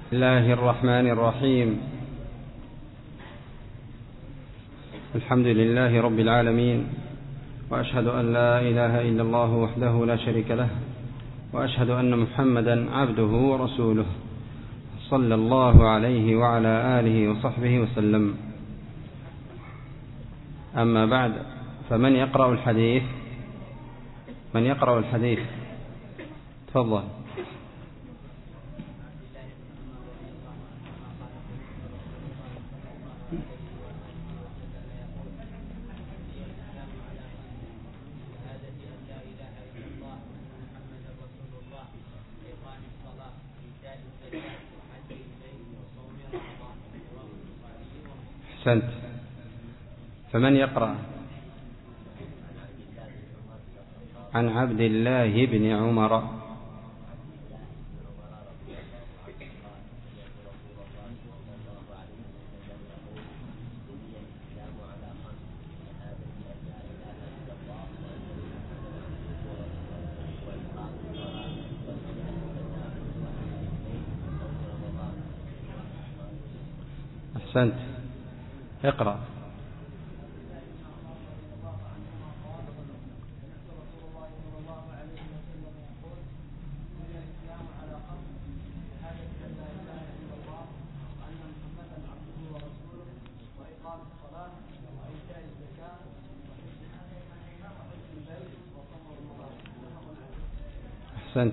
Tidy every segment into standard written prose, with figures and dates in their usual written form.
بسم الله الرحمن الرحيم. الحمد لله رب العالمين، وأشهد أن لا إله إلا الله وحده لا شريك له، وأشهد أن محمدا عبده ورسوله، صلى الله عليه وعلى آله وصحبه وسلم. أما بعد، فمن يقرأ الحديث؟ من يقرأ الحديث؟ تفضل. أحسنت. فمن يقرأ؟ عن عبد الله بن عمر. أحسنت. اقرأ. أحسنت.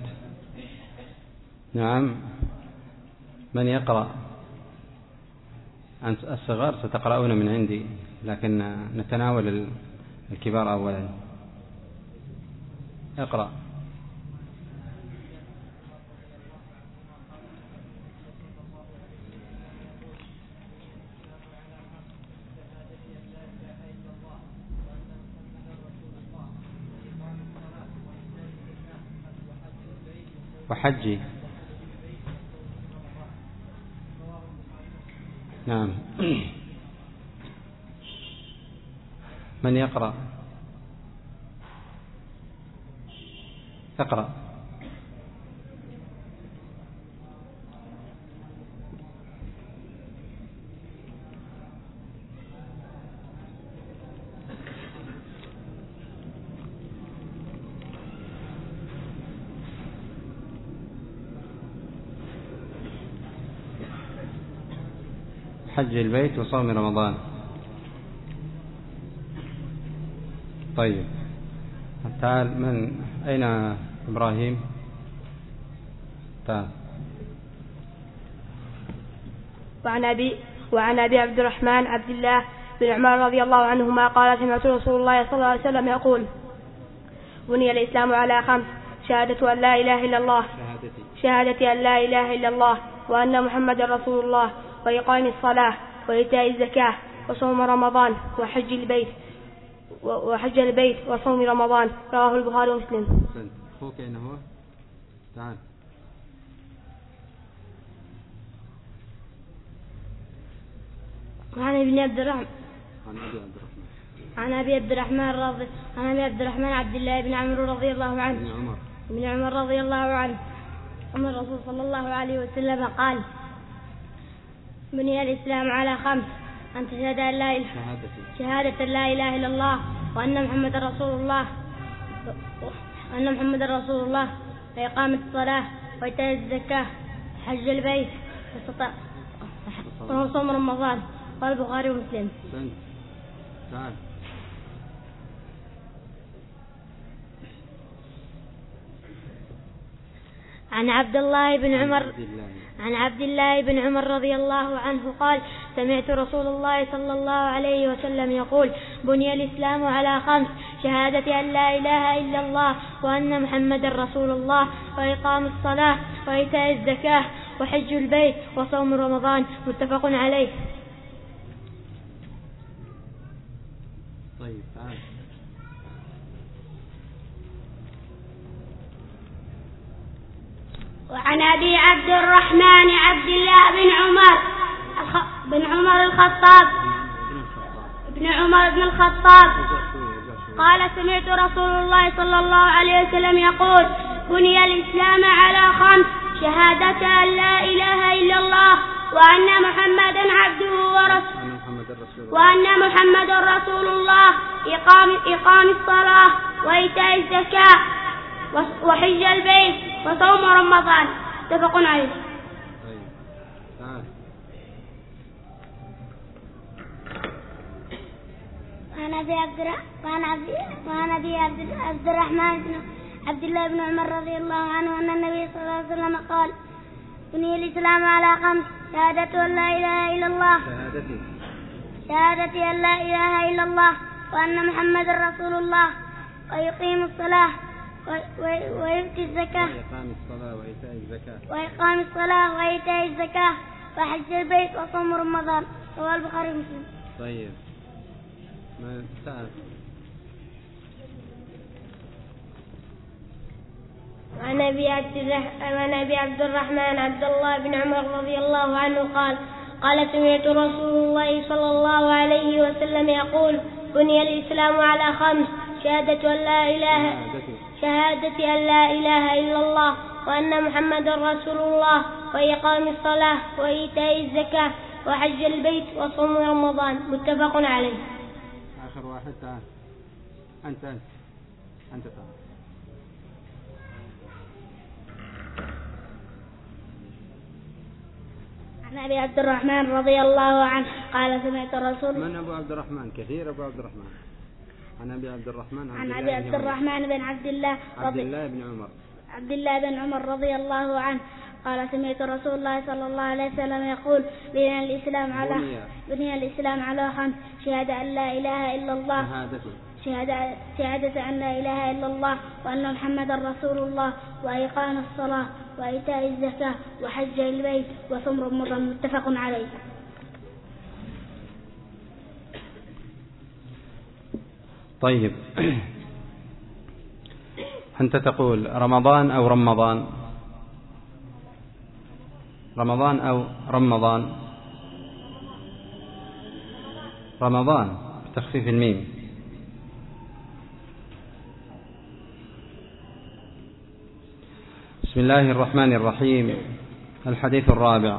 نعم. من يقرأ؟ أنت الصغار ستقرؤون من عندي، لكن نتناول الكبار أولا. اقرأ. وحجي. نعم. من يقرأ؟ اقرأ. حج البيت وصوم رمضان. طيب، تعال. من أين إبراهيم؟ تعال. وعن أبي عبد الرحمن عبد الله بن عمر رضي الله عنهما قال: سمعت رسول الله صلى الله عليه وسلم يقول: بني الإسلام على 5: شهادة أن لا إله إلا الله، شهادة أن لا إله إلا الله وأن محمد رسول الله، وإقام الصلاة، وإيتاء الزكاة، وصوم رمضان، وحج البيت وصوم رمضان. رواه البخاري ومسلم. أخوك أين هو؟ تعال. عن أبي عبد الرحمن عبد الله بن عمرو رضي الله عنه بن عمر رضي الله عنه أن الرسول صلى الله عليه وسلم قال: بني الإسلام على 5: أن تشهد أن شهادة لا إله إلا الله وأن محمد رسول الله وإقام الصلاة، وإيتاء الزكاة، وحج البيت، وصوم رمضان. قال البخاري ومسلم. تعال. عن عبد الله بن عمر رضي الله عنه قال: سمعت رسول الله صلى الله عليه وسلم يقول: بني الإسلام على 5: شهادة أن لا إله إلا الله وأن محمد رسول الله، وإقام الصلاة، وإيتاء الزكاة، وحج البيت، وصوم رمضان. متفق عليه. طيب، تعال. وعن أبي عبد الرحمن عبد الله بن عمر بن الخطاب قال: سمعت رسول الله صلى الله عليه وسلم يقول: بني الإسلام على 5: شهادة أن لا إله إلا الله وأن محمدا عبده ورسوله وأن محمدا رسول الله إقام الصلاة وإيتاء الزكاة وحج البيت وصوم رمضان متفق عليه. وعن أبي عبد الرحمن بن عبد الله بن عمر رضي الله عنه أن النبي صلى الله عليه وسلم قال: بني الإسلام على 5: شهادة أن لا إله إلا الله شهادتي أن لا إله إلا الله وأن محمد رسول الله ويقيم الصلاة ويؤتي الزكاة وإقام الصلاة وإيتاء الزكاة وحج البيت وصوم رمضان. رواه البخاري ومسلم. طيب، ما سأل. عن أبي عبد الرحمن عبد الله بن عمر رضي الله عنه قال سمعت رسول الله صلى الله عليه وسلم يقول: بني الإسلام على 5: شهادة أن لا إله إلا الله وأن محمدا رسول الله وإقام الصلاة وإيتاء الزكاة وحج البيت وصوم رمضان متفق عليه. آخر واحد. تعال أنت تعال. عن أبي عبد الرحمن رضي الله عنه قال: سمعت الرسول. من أبو عبد الرحمن؟ كثير أبو عبد الرحمن. عن أبي عبد الرحمن بن عبد الله بن عمر رضي الله عنه قال: سمعت رسول الله صلى الله عليه وسلم يقول: بني الإسلام على 5: شهادة أن لا إله إلا الله شهادة أن لا إله إلا الله وأن محمدا رسول الله وإقام الصلاة وإيتاء الزكاة وحج البيت وصوم رمضان متفق عليه. طيب، أنت تقول رمضان أو رمضان؟ رمضان أو رمضان؟ رمضان بتخفيف الميم. بسم الله الرحمن الرحيم. الحديث الرابع: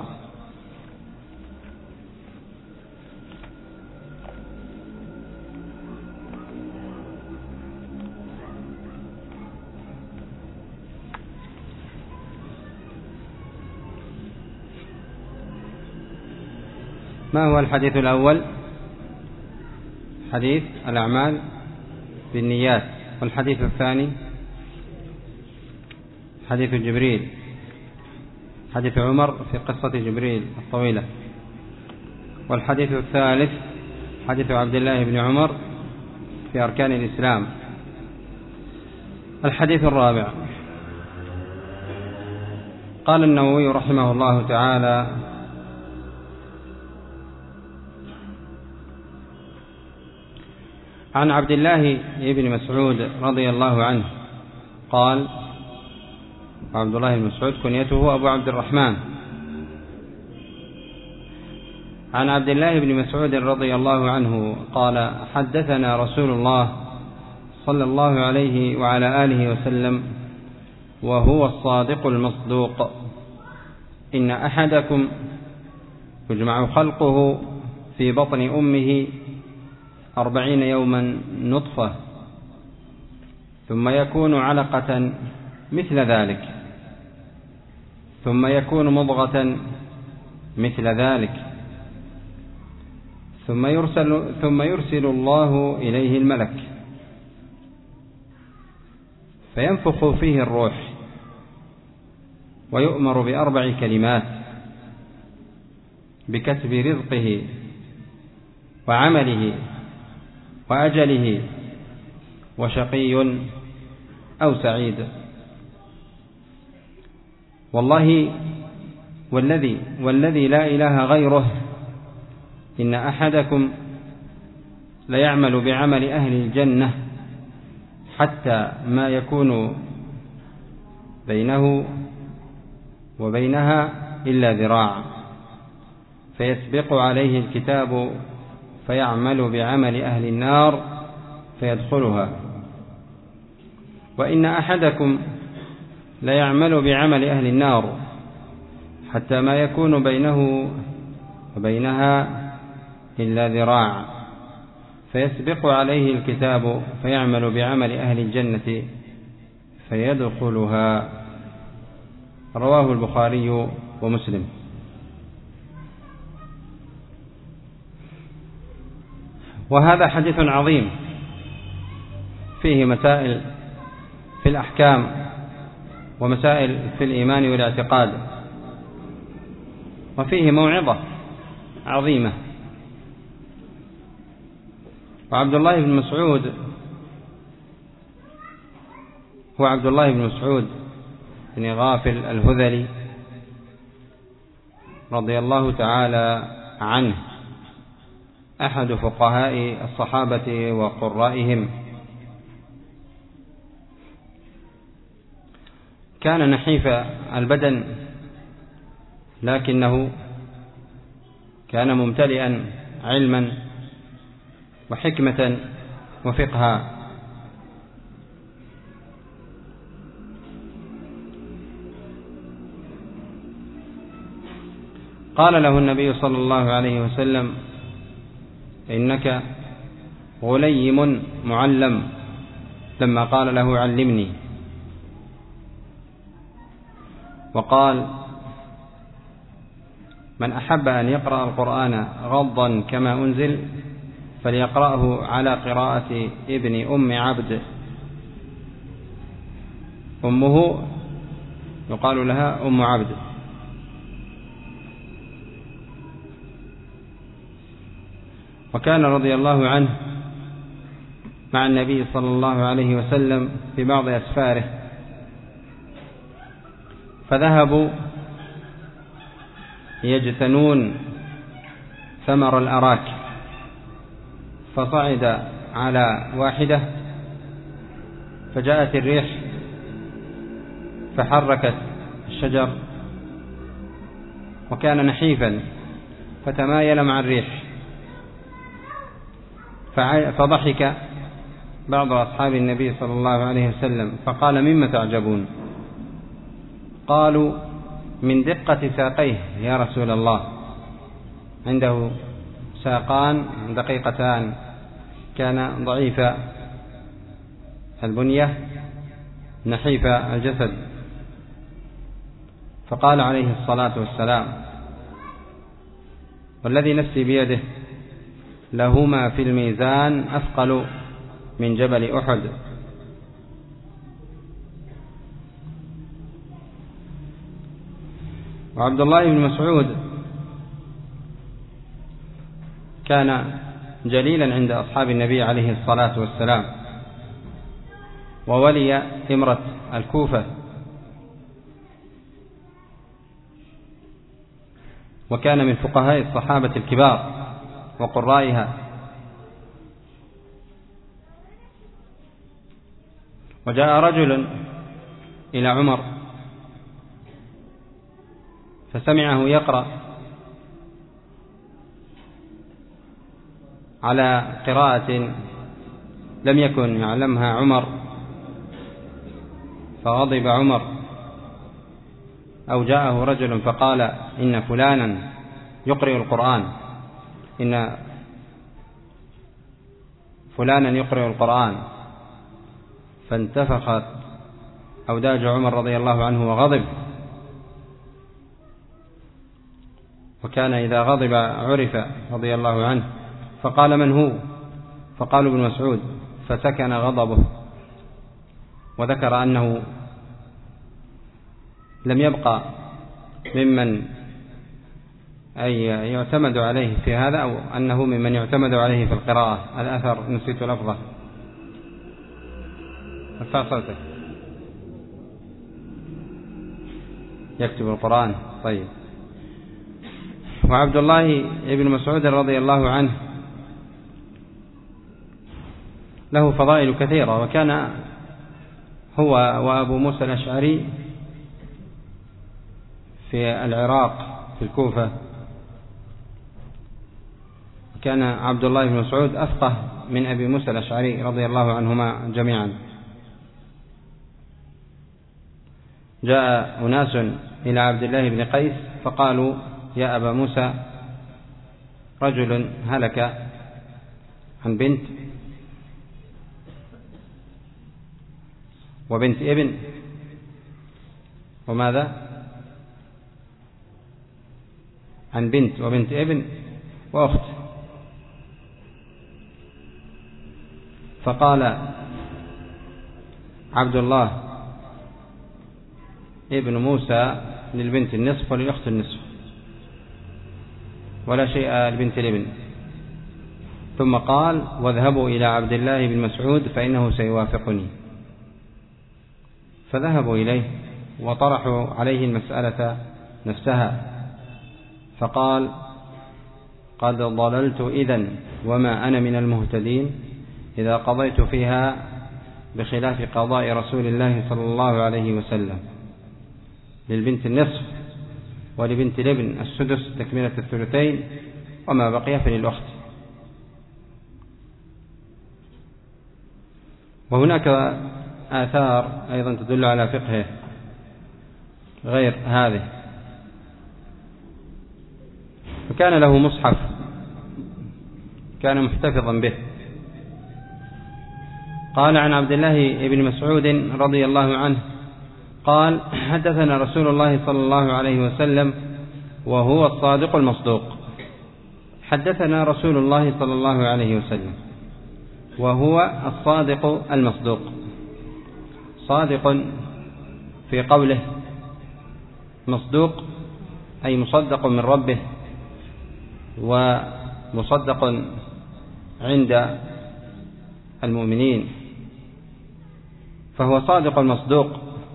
ما هو الحديث الأول؟ حديث الأعمال بالنيات. والحديث الثاني حديث جبريل، حديث عمر في قصة جبريل الطويلة. والحديث الثالث حديث عبد الله بن عمر في أركان الإسلام. الحديث الرابع: قال النووي رحمه الله تعالى: عن عبد الله بن مسعود رضي الله عنه قال: وعبد الله بن مسعود كنيته أبو عبد الرحمن. عن عبد الله بن مسعود رضي الله عنه قال: حدثنا رسول الله صلى الله عليه وعلى آله وسلم وهو الصادق المصدوق: إن أحدكم يجمع خلقه في بطن أمه 40 يوما نطفة، ثم يكون علقة مثل ذلك، ثم يكون مضغة مثل ذلك، ثم يرسل الله إليه الملك فينفخ فيه الروح، ويؤمر ب4 كلمات: بكتب رزقه وعمله وأجله وشقي أو سعيد. والله والذي لا إله غيره إن أحدكم ليعمل بعمل أهل الجنة حتى ما يكون بينه وبينها إلا ذراع، فيسبق عليه الكتاب فيعمل بعمل أهل النار فيدخلها. وإن أحدكم ليعمل بعمل أهل النار حتى ما يكون بينه وبينها إلا ذراع، فيسبق عليه الكتاب فيعمل بعمل أهل الجنة فيدخلها. رواه البخاري ومسلم. وهذا حديث عظيم فيه مسائل في الأحكام ومسائل في الإيمان والاعتقاد، وفيه موعظة عظيمة. وعبد الله بن مسعود هو عبد الله بن مسعود بن غافل الهذلي رضي الله تعالى عنه، أحد فقهاء الصحابة وقرائهم. كان نحيف البدن، لكنه كان ممتلئا علما وحكمة وفقها. قال له النبي صلى الله عليه وسلم: إنك غليم معلم، لما قال له: علمني. وقال: من أحب أن يقرأ القرآن غضا كما أنزل فليقرأه على قراءة ابن أم عبد. أمه يقال لها أم عبد. وكان رضي الله عنه مع النبي صلى الله عليه وسلم في بعض أسفاره، فذهبوا يجتنون ثمر الأراك، فصعد على واحدة فجاءت الريح فحركت الشجر، وكان نحيفا فتمايل مع الريح، فضحك بعض أصحاب النبي صلى الله عليه وسلم فقال: مما تعجبون؟ قالوا: من دقة ساقيه يا رسول الله. عنده ساقان دقيقتان، كان ضعيف البنية نحيف الجسد. فقال عليه الصلاة والسلام: والذي نفسي بيده لهما في الميزان أثقل من جبل أحد. وعبد الله بن مسعود كان جليلا عند أصحاب النبي عليه الصلاة والسلام، وولي إمرة الكوفة، وكان من فقهاء الصحابة الكبار وقرائها. وجاء رجل إلى عمر فسمعه يقرأ على قراءة لم يكن يعلمها عمر، فغضب عمر. أو جاءه رجل فقال: إن فلانا يقرأ القرآن، إن فلانا يقرأ القرآن، فانتفخت أوداج عمر رضي الله عنه وغضب. وكان إذا غضب عرف رضي الله عنه، فقال: من هو؟ فقالوا: ابن مسعود، فسكن غضبه. وذكر أنه لم يبقى ممن أي يعتمد عليه في هذا، أو أنه ممن يعتمد عليه في القراءة. الأثر نسيت لفظه، ارفع صوتك. يكتب القرآن. طيب. وعبد الله بن مسعود رضي الله عنه له فضائل كثيرة، وكان هو وأبو موسى الأشعري في العراق في الكوفة. كان عبد الله بن مسعود أفقه من أبي موسى الأشعري رضي الله عنهما جميعا. جاء أناس إلى عبد الله بن قيس فقالوا: يا أبا موسى، رجل هلك عن بنت وبنت ابن وماذا؟ عن بنت وبنت ابن وأخت. فقال عبد الله ابن موسى: للبنت النصف وللأخت النصف، ولا شيء لبنت الابن. ثم قال: واذهبوا إلى عبد الله بن مسعود فإنه سيوافقني. فذهبوا إليه وطرحوا عليه المسألة نفسها، فقال: قد ضللت إذن وما أنا من المهتدين إذا قضيت فيها بخلاف قضاء رسول الله صلى الله عليه وسلم، للبنت النصف ولبنت الابن السدس تكملة الثلثين، وما بقي فللأخت. وهناك آثار أيضا تدل على فقهه غير هذه. فكان له مصحف كان محتفظا به. قال عن عبد الله بن مسعود رضي الله عنه قال: حدثنا رسول الله صلى الله عليه وسلم وهو الصادق المصدوق. حدثنا رسول الله صلى الله عليه وسلم وهو الصادق المصدوق، صادق في قوله، مصدوق أي مصدق من ربه ومصدق عند المؤمنين، فهو صادق المصدوق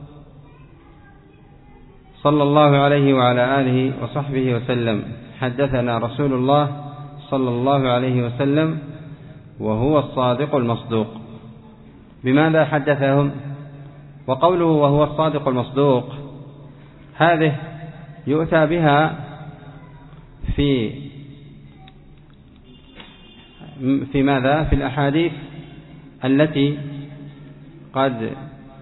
صلى الله عليه وعلى آله وصحبه وسلم. حدثنا رسول الله صلى الله عليه وسلم وهو الصادق المصدوق. بماذا حدثهم؟ وقوله وهو الصادق المصدوق هذه يؤتى بها في ماذا؟ في الأحاديث التي قد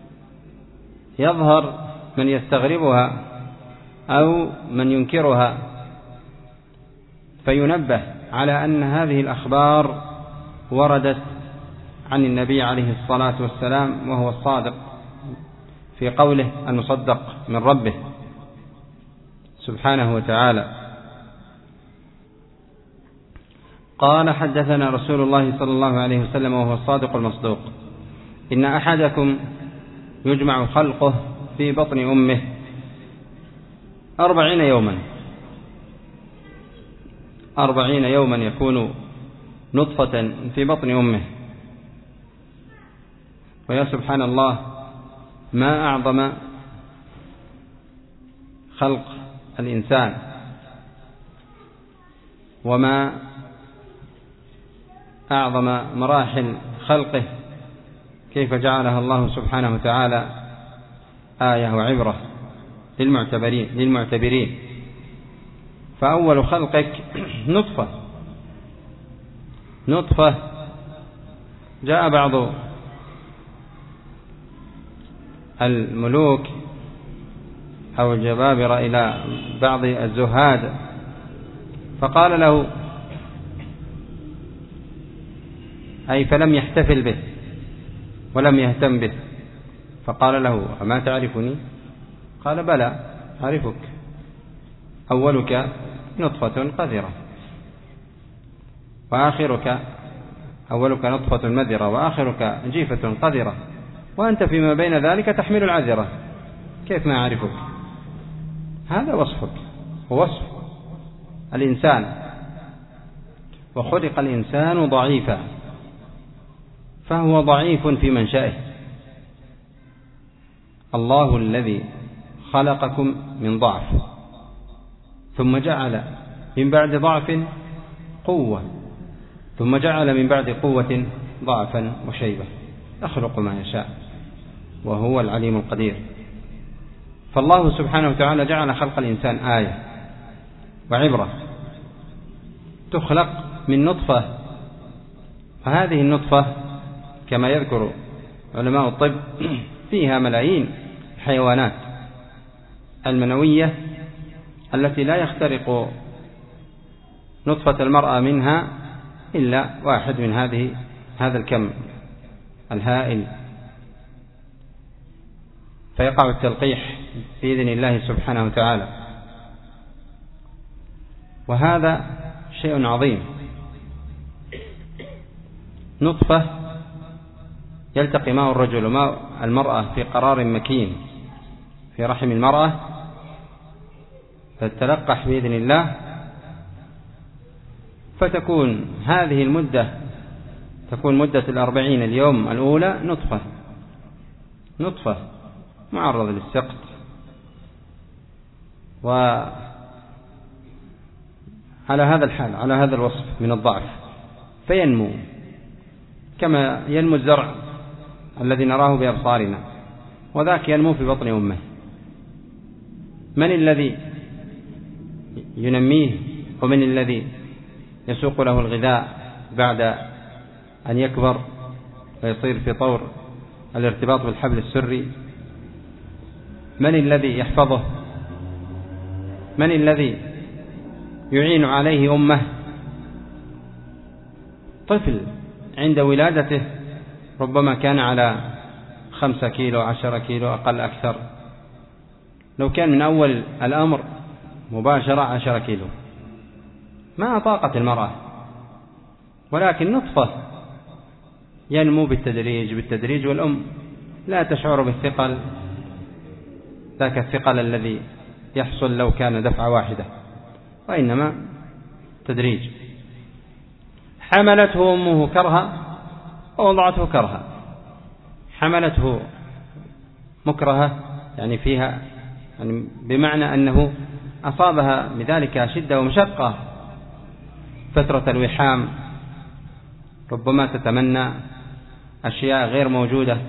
يظهر من يستغربها أو من ينكرها، فينبه على أن هذه الأخبار وردت عن النبي عليه الصلاة والسلام وهو الصادق في قوله المصدق من ربه سبحانه وتعالى. قال: حدثنا رسول الله صلى الله عليه وسلم وهو الصادق المصدوق: إن أحدكم يجمع خلقه في بطن أمه 40 يوما، 40 يوما يكون نطفة في بطن أمه. ويا سبحان الله، ما أعظم خلق الإنسان، وما أعظم مراحل خلقه، كيف جعلها الله سبحانه وتعالى آية وعبرة للمعتبرين. فأول خلقك نطفة. جاء بعض الملوك أو الجبابرة إلى بعض الزهاد فقال له، أي فلم يحتفل به ولم يهتم به، فقال له: أما تعرفني؟ قال: بلى أعرفك، أولك نطفة قذرة أولك نطفة مذرة وآخرك جيفة قذرة، وأنت فيما بين ذلك تحمل العذرة، كيف ما أعرفك؟ هذا وصفك، ووصف الإنسان. وخلق الإنسان ضعيفا، فهو ضعيف في منشأه. الله الذي خلقكم من ضعف ثم جعل من بعد ضعف قوة، ثم جعل من بعد قوة ضعفا وشيبة، يخلق ما يشاء وهو العليم القدير. فالله سبحانه وتعالى جعل خلق الإنسان آية وعبرة، تخلق من نطفة، وهذه النطفة كما يذكر علماء الطب فيها ملايين الحيوانات المنوية التي لا يخترق نطفة المرأة منها إلا واحد من هذا الكم الهائل، فيقع التلقيح بإذن الله سبحانه وتعالى. وهذا شيء عظيم، نطفة يلتقي ماء الرجل وماء المرأة في قرار مكين في رحم المرأة، فتتلقح بإذن الله، فتكون هذه المدة تكون مدة 40 اليوم الأولى نطفة معرض للسقط، وعلى هذا الحال على هذا الوصف من الضعف، فينمو كما ينمو الزرع الذي نراه بأبصارنا، وذاك ينمو في بطن أمه. من الذي ينميه ومن الذي يسوق له الغذاء بعد أن يكبر ويصير في طور الارتباط بالحبل السري؟ من الذي يحفظه؟ من الذي يعين عليه أمه؟ طفل عند ولادته ربما كان على 5 كيلو 10 كيلو أقل أكثر، لو كان من أول الأمر مباشرة 10 كيلو ما طاقة المرأة، ولكن نطفة ينمو بالتدريج، والأم لا تشعر بالثقل ذاك الثقل الذي يحصل لو كان دفعة واحدة، وإنما تدريج. حملته أمه كرها ووضعته كرها، حملته مكرهة يعني فيها يعني بمعنى أنه أصابها بذلك شدة ومشقة، فترة الوحام ربما تتمنى أشياء غير موجودة،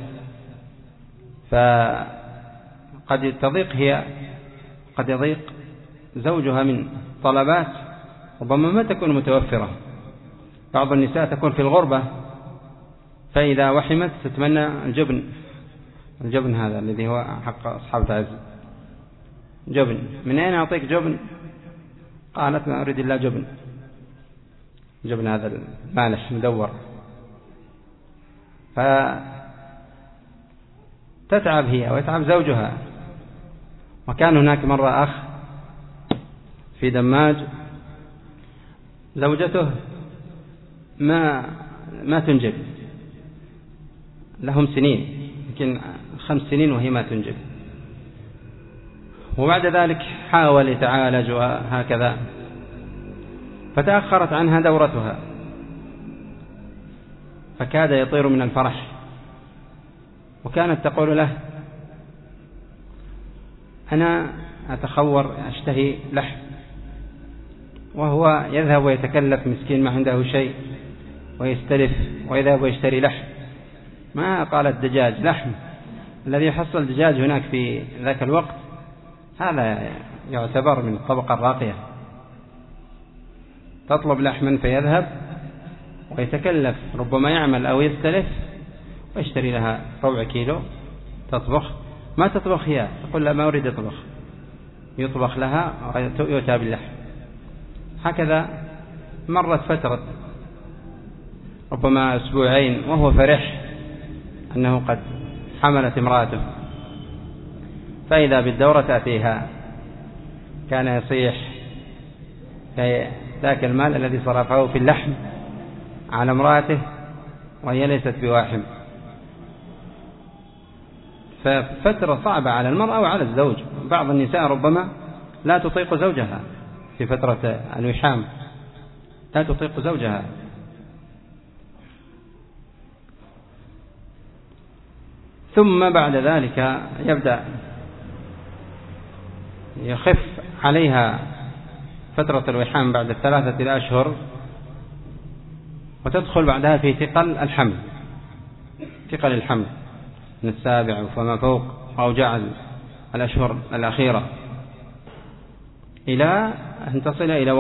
فقد تضيق هي، قد يضيق زوجها من طلبات ربما ما تكون متوفرة. بعض النساء تكون في الغربة، فإذا وحمت تتمنى الجبن هذا الذي هو حق أصحاب العز، جبن. من أين أعطيك جبن؟ قالت ما أريد إلا جبن هذا المالح مدور. فتتعب هي ويتعب زوجها. وكان هناك مرة أخ في دماج زوجته ما تنجب، لهم سنين يمكن 5 سنين وهي ما تنجب، وبعد ذلك حاول يتعالج وهكذا، فتأخرت عنها دورتها، فكاد يطير من الفرح، وكانت تقول له أنا أتخور أشتهي لحم، وهو يذهب ويتكلف مسكين ما عنده شيء ويستلف ويذهب ويشتري لحم. ما قالت دجاج، لحم. الذي يحصل دجاج هناك في ذاك الوقت هذا يعتبر من الطبقة الراقية. تطلب لحما فيذهب ويتكلف، ربما يعمل أو يستلف ويشتري لها 4 كيلو تطبخ. ما تطبخ هي، تقول لا ما أريد أطبخ، يطبخ لها ويؤتى باللحم. هكذا مرت فترة ربما 2 أسبوع، وهو فرح أنه قد حملت امرأته، فإذا بالدورة تأتيها، كان يصيح في ذاك المال الذي صرفه في اللحم على امرأته وهي ليست بواحم. ففترة صعبة على المرأة وعلى الزوج. بعض النساء ربما لا تطيق زوجها في فترة الوحام، لا تطيق زوجها. ثم بعد ذلك يبدأ يخف عليها فترة الوحام بعد 3 أشهر، وتدخل بعدها في ثقل الحمل من 7 فما فوق، أوجاع الأشهر الأخيرة، إلى أن تصل إلى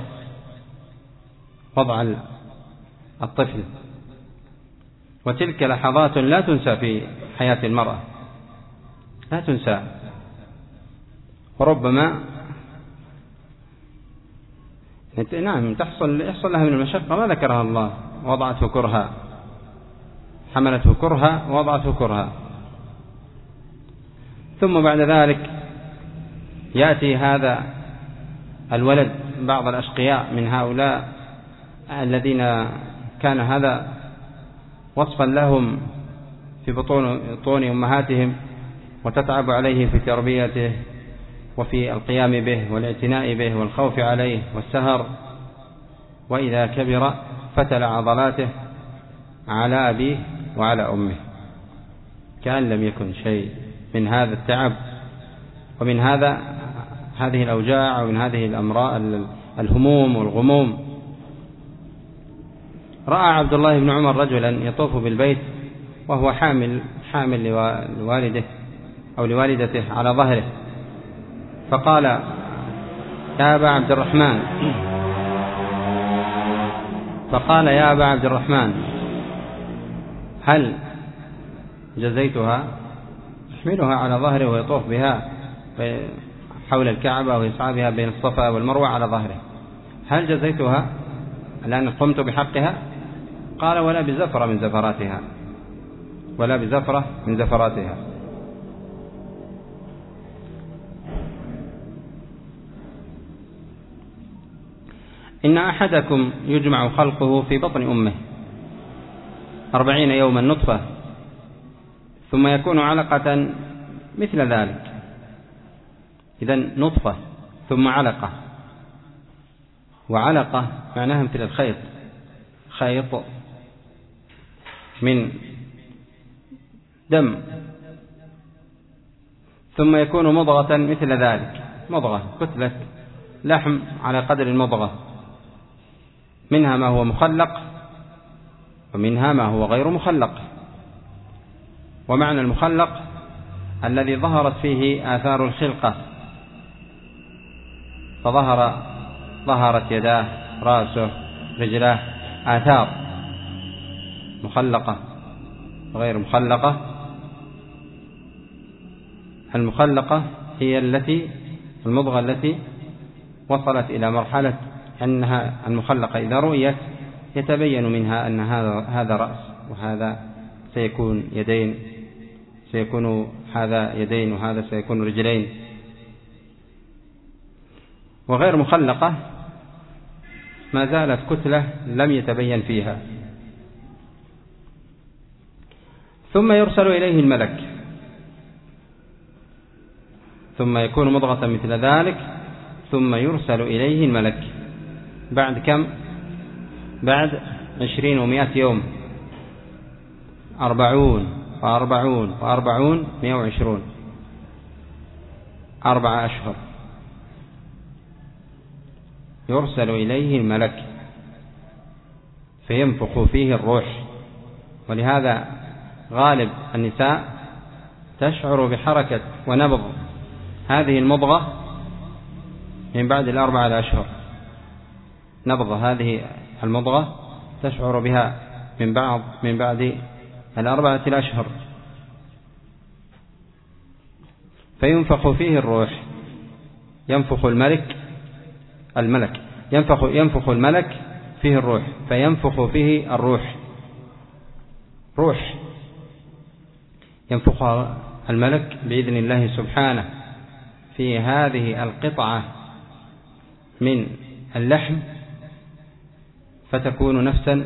وضع الطفل. وتلك لحظات لا تنسى في حياة المرأة، لا تنسى. وربما نعم يحصل لها من المشقة ما ذكرها الله، وضعته كرها، حملته كرها ووضعته كرها. ثم بعد ذلك يأتي هذا الولد بعض الأشقياء من هؤلاء الذين كان هذا وصفا لهم في بطون أمهاتهم، وتتعب عليه في تربيته وفي القيام به والاعتناء به والخوف عليه والسهر، وإذا كبر فتل عضلاته على أبيه وعلى أمه، كأن لم يكن شيء من هذا التعب ومن هذه الأوجاع ومن هذه الأمراض الهموم والغموم. رأى عبد الله بن عمر رجلا يطوف بالبيت وهو حامل لوالده أو لوالدته على ظهره، فقال: يا أبا عبد الرحمن هل جزيتها؟ يحملها على ظهره ويطوف بها حول الكعبة ويسعى بها بين الصفا والمروة على ظهره، هل جزيتها الآن قمت بحقها؟ قال: ولا بزفرة من زفراتها. إن أحدكم يجمع خلقه في بطن أمه 40 يوما نطفة، ثم يكون علقة مثل ذلك. إذن نطفة ثم علقة، وعلقة معناها مثل الخيط، خيط من دم، ثم يكون مضغة مثل ذلك، مضغة كتلة لحم على قدر المضغة، منها ما هو مخلق ومنها ما هو غير مخلق. ومعنى المخلق الذي ظهرت فيه آثار الخلقة، ظهرت يداه، رأسه، رجلاه، آثار مخلقة وغير مخلقة. المخلقة هي المضغة التي وصلت إلى مرحلة أنها المخلقة إذا رؤيت يتبين منها أن هذا رأس وهذا سيكون يدين، سيكون هذا يدين وهذا سيكون رجلين. وغير مخلقة ما زالت كتلة لم يتبين فيها. ثم يرسل إليه الملك، ثم يكون مضغة مثل ذلك، ثم يرسل إليه الملك بعد كم؟ بعد 20 و100 يوم، 40 و40 120، 4 أشهر يرسل إليه الملك فينفخ فيه الروح. ولهذا غالب النساء تشعر بحركة ونبض هذه المضغة من بعد 4 أشهر، نبض هذه المضغة تشعر بها من بعد 4 أشهر. فينفخ فيه الروح، ينفخ الملك فيه الروح، فينفخ فيه الروح، روح ينفخ الملك بإذن الله سبحانه في هذه القطعة من اللحم، فتكون نفسا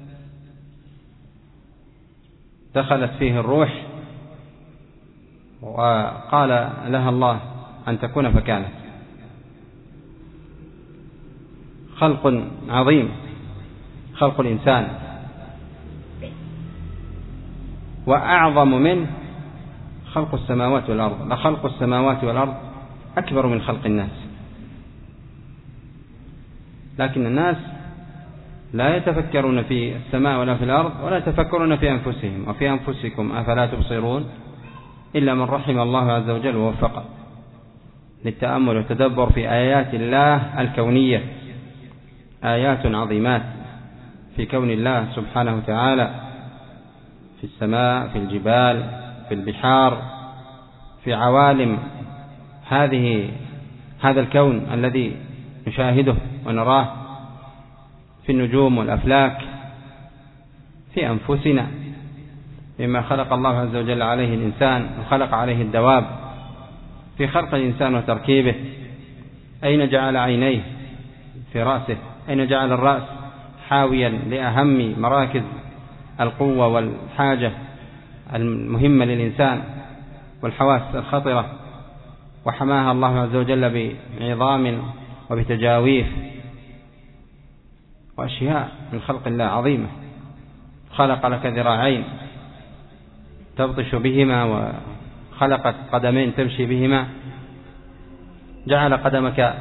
دخلت فيه الروح، وقال لها الله أن تكون فكانت. خلق عظيم، خلق الإنسان، وأعظم من خلق السماوات والأرض. لخلق السماوات والأرض أكبر من خلق الناس، لكن الناس لا يتفكرون في السماء ولا في الأرض، ولا يتفكرون في أنفسهم. وفي أنفسكم أفلا تبصرون، إلا من رحم الله عز وجل ووفق للتأمل والتدبر في آيات الله الكونية. آيات عظيمات في كون الله سبحانه وتعالى، في السماء، في الجبال، في البحار، في عوالم هذا الكون الذي نشاهده ونراه في النجوم والأفلاك، في أنفسنا، مما خلق الله عز وجل عليه الإنسان وخلق عليه الدواب، في خلق الإنسان وتركيبه. أين جعل عينيه؟ في رأسه. أين جعل الرأس؟ حاويا لأهم مراكز القوة والحاجة المهمة للإنسان والحواس الخطرة، وحماها الله عز وجل بعظام وبتجاويف وأشياء من خلق الله عظيمة. خلق لك ذراعين تبطش بهما، وخلقت قدمين تمشي بهما، جعل قدمك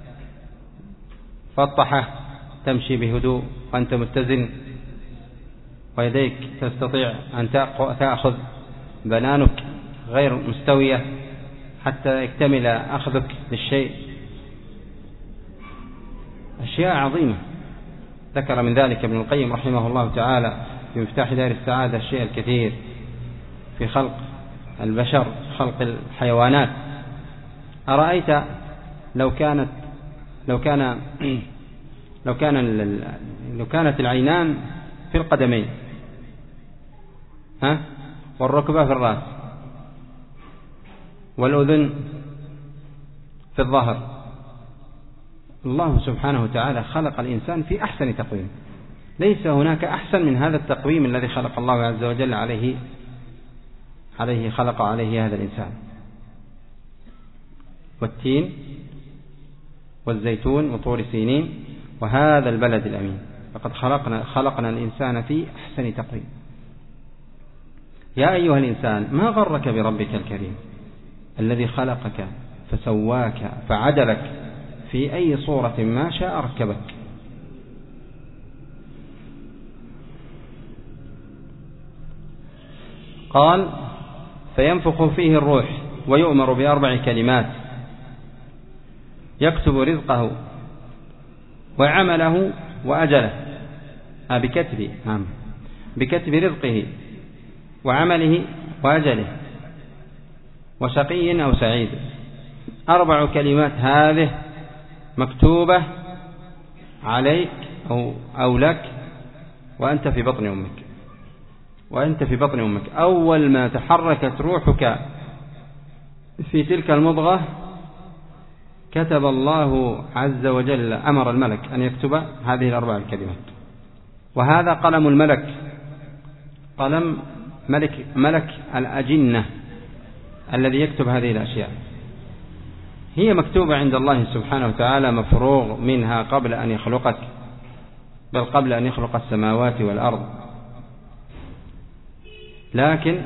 فطحة تمشي بهدوء وأنت متزن، ويديك تستطيع أن تأخذ بنانك غير مستوية حتى يكتمل أخذك للشيء. أشياء عظيمة ذكر من ذلك ابن القيم رحمه الله تعالى في مفتاح دار السعادة الشيء الكثير في خلق البشر، خلق الحيوانات. أرأيت لو كانت العينان في القدمين والركبة في الرأس والأذن في الظهر. الله سبحانه وتعالى خلق الإنسان في أحسن تقويم، ليس هناك أحسن من هذا التقويم الذي خلق الله عز وجل خلق عليه هذا الإنسان. والتين والزيتون وطور سينين وهذا البلد الأمين، فقد خلقنا الإنسان في أحسن تقويم. يا أيها الإنسان ما غرك بربك الكريم الذي خلقك فسواك فعدلك في أي صورة ما شاء ركبك. قال فينفخ فيه الروح ويؤمر بأربع كلمات: يكتب رزقه وعمله وأجله، بكتب رزقه وعمله وأجله، وشقي أو سعيد. 4 كلمات هذه مكتوبة عليك أو لك وأنت في بطن أمك. أول ما تحركت روحك في تلك المضغة كتب الله عز وجل، أمر الملك أن يكتب هذه 4 الكلمات. وهذا قلم الملك، قلم ملك الأجنة الذي يكتب هذه الأشياء، هي مكتوبة عند الله سبحانه وتعالى، مفروغ منها قبل أن يخلقك، بل قبل أن يخلق السماوات والأرض. لكن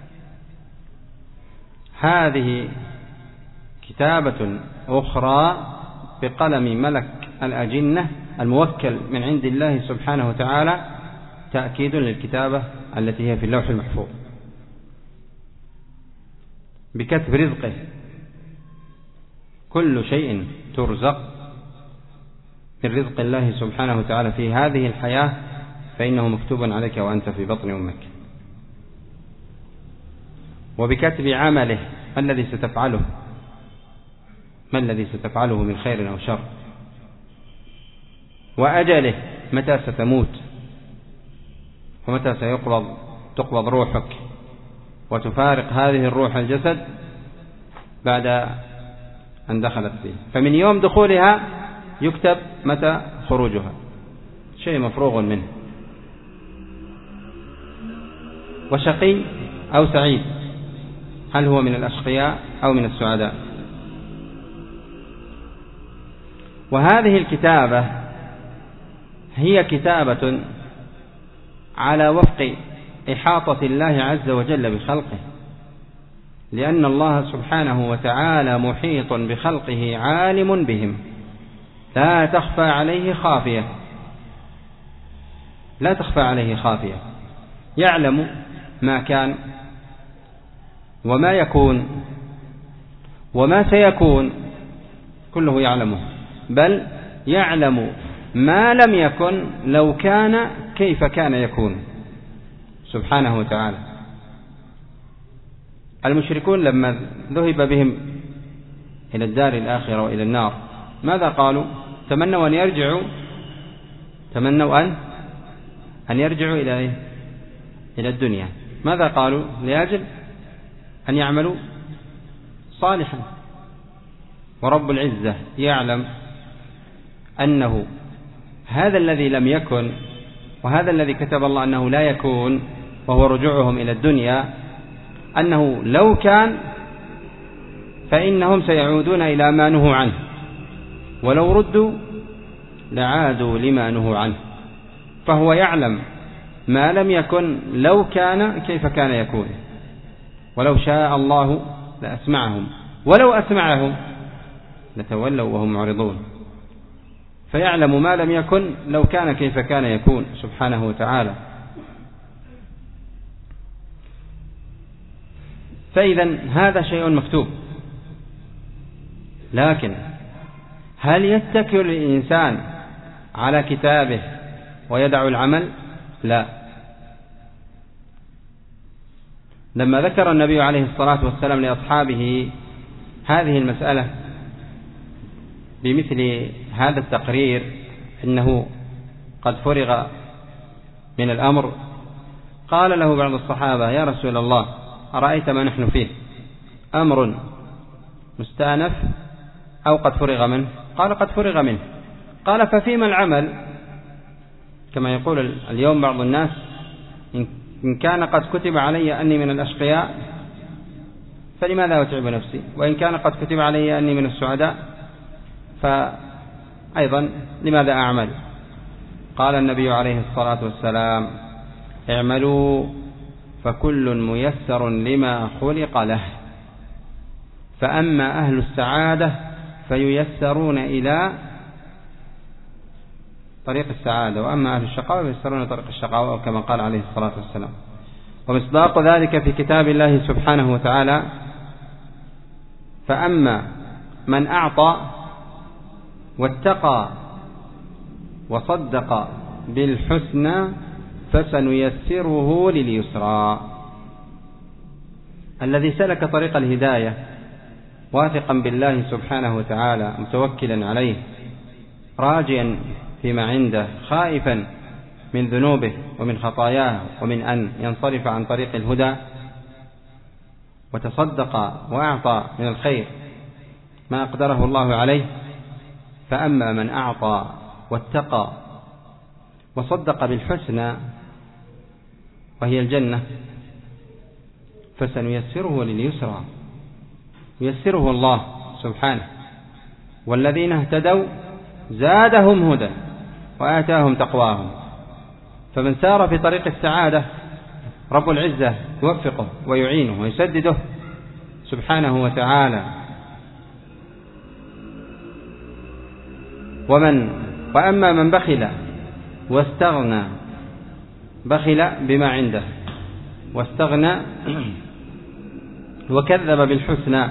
هذه كتابة أخرى بقلم ملك الأجنة الموكل من عند الله سبحانه وتعالى، تأكيد للكتابة التي هي في اللوح المحفوظ. بكتب رزقه، كل شيء ترزق من رزق الله سبحانه وتعالى في هذه الحياة فإنه مكتوب عليك وأنت في بطن أمك. وبكتب عمله، ما الذي ستفعله من خير أو شر. وأجله، متى ستموت ومتى تقبض روحك وتفارق هذه الروح الجسد بعد أن دخلت فيه. فمن يوم دخولها يكتب متى خروجها، شيء مفروغ منه. وشقي أو سعيد، هل هو من الأشقياء أو من السعداء. وهذه الكتابة هي كتابة على وفق إحاطة الله عز وجل بخلقه، لأن الله سبحانه وتعالى محيط بخلقه عالم بهم، لا تخفى عليه خافية، يعلم ما كان وما يكون وما سيكون، كله يعلمه، بل يعلم ما لم يكن لو كان كيف كان يكون سبحانه وتعالى. المشركون لما ذهب بهم إلى الدار الآخرة وإلى النار، ماذا قالوا؟ تمنوا أن يرجعوا، إلى الدنيا. ماذا قالوا؟ لأجل أن يعملوا صالحا. ورب العزة يعلم أنه هذا الذي لم يكن وهذا الذي كتب الله أنه لا يكون، وهو رجوعهم إلى الدنيا، أنه لو كان فإنهم سيعودون إلى ما نهوا عنه، ولو ردوا لعادوا لما نهوا عنه. فهو يعلم ما لم يكن لو كان كيف كان يكون، ولو شاء الله لأسمعهم ولو أسمعهم لتولوا وهم معرضون. فيعلم ما لم يكن لو كان كيف كان يكون سبحانه وتعالى. فإذا هذا شيء مكتوب، لكن هل يتكل الإنسان على كتابه ويدع العمل؟ لا. لما ذكر النبي عليه الصلاة والسلام لأصحابه هذه المسألة بمثل هذا التقرير، إنه قد فرغ من الأمر، قال له بعض الصحابة: يا رسول الله، أرأيت ما نحن فيه، أمر مستأنف أو قد فرغ منه؟ قال: قد فرغ منه. قال: ففيما العمل؟ كما يقول اليوم بعض الناس: إن كان قد كتب علي أني من الأشقياء فلماذا أتعب نفسي، وإن كان قد كتب علي أني من السعداء فأيضا لماذا أعمل؟ قال النبي عليه الصلاة والسلام: اعملوا فكل ميسر لما خلق له، فأما أهل السعادة فييسرون إلى طريق السعادة، وأما أهل الشقاوة فييسرون طريق الشقاوة، أو كما قال عليه الصلاة والسلام. ومصداق ذلك في كتاب الله سبحانه وتعالى: فأما من أعطى واتقى وصدق بالحسنى فسنيسره لليسرى. الذي سلك طريق الهداية واثقا بالله سبحانه وتعالى، متوكلا عليه، راجيا فيما عنده، خائفا من ذنوبه ومن خطاياه ومن أن ينصرف عن طريق الهدى، وتصدق وأعطى من الخير ما أقدره الله عليه. فأما من أعطى واتقى وصدق بالحسنى وهي الجنة فسنيسره لليسرى، ييسره الله سبحانه. والذين اهتدوا زادهم هدى وآتاهم تقواهم. فمن سار في طريق السعادة رب العزة يوفقه ويعينه ويسدده سبحانه وتعالى. وأما من بخل واستغنى، بخل بما عنده واستغنى وكذب بالحسنى.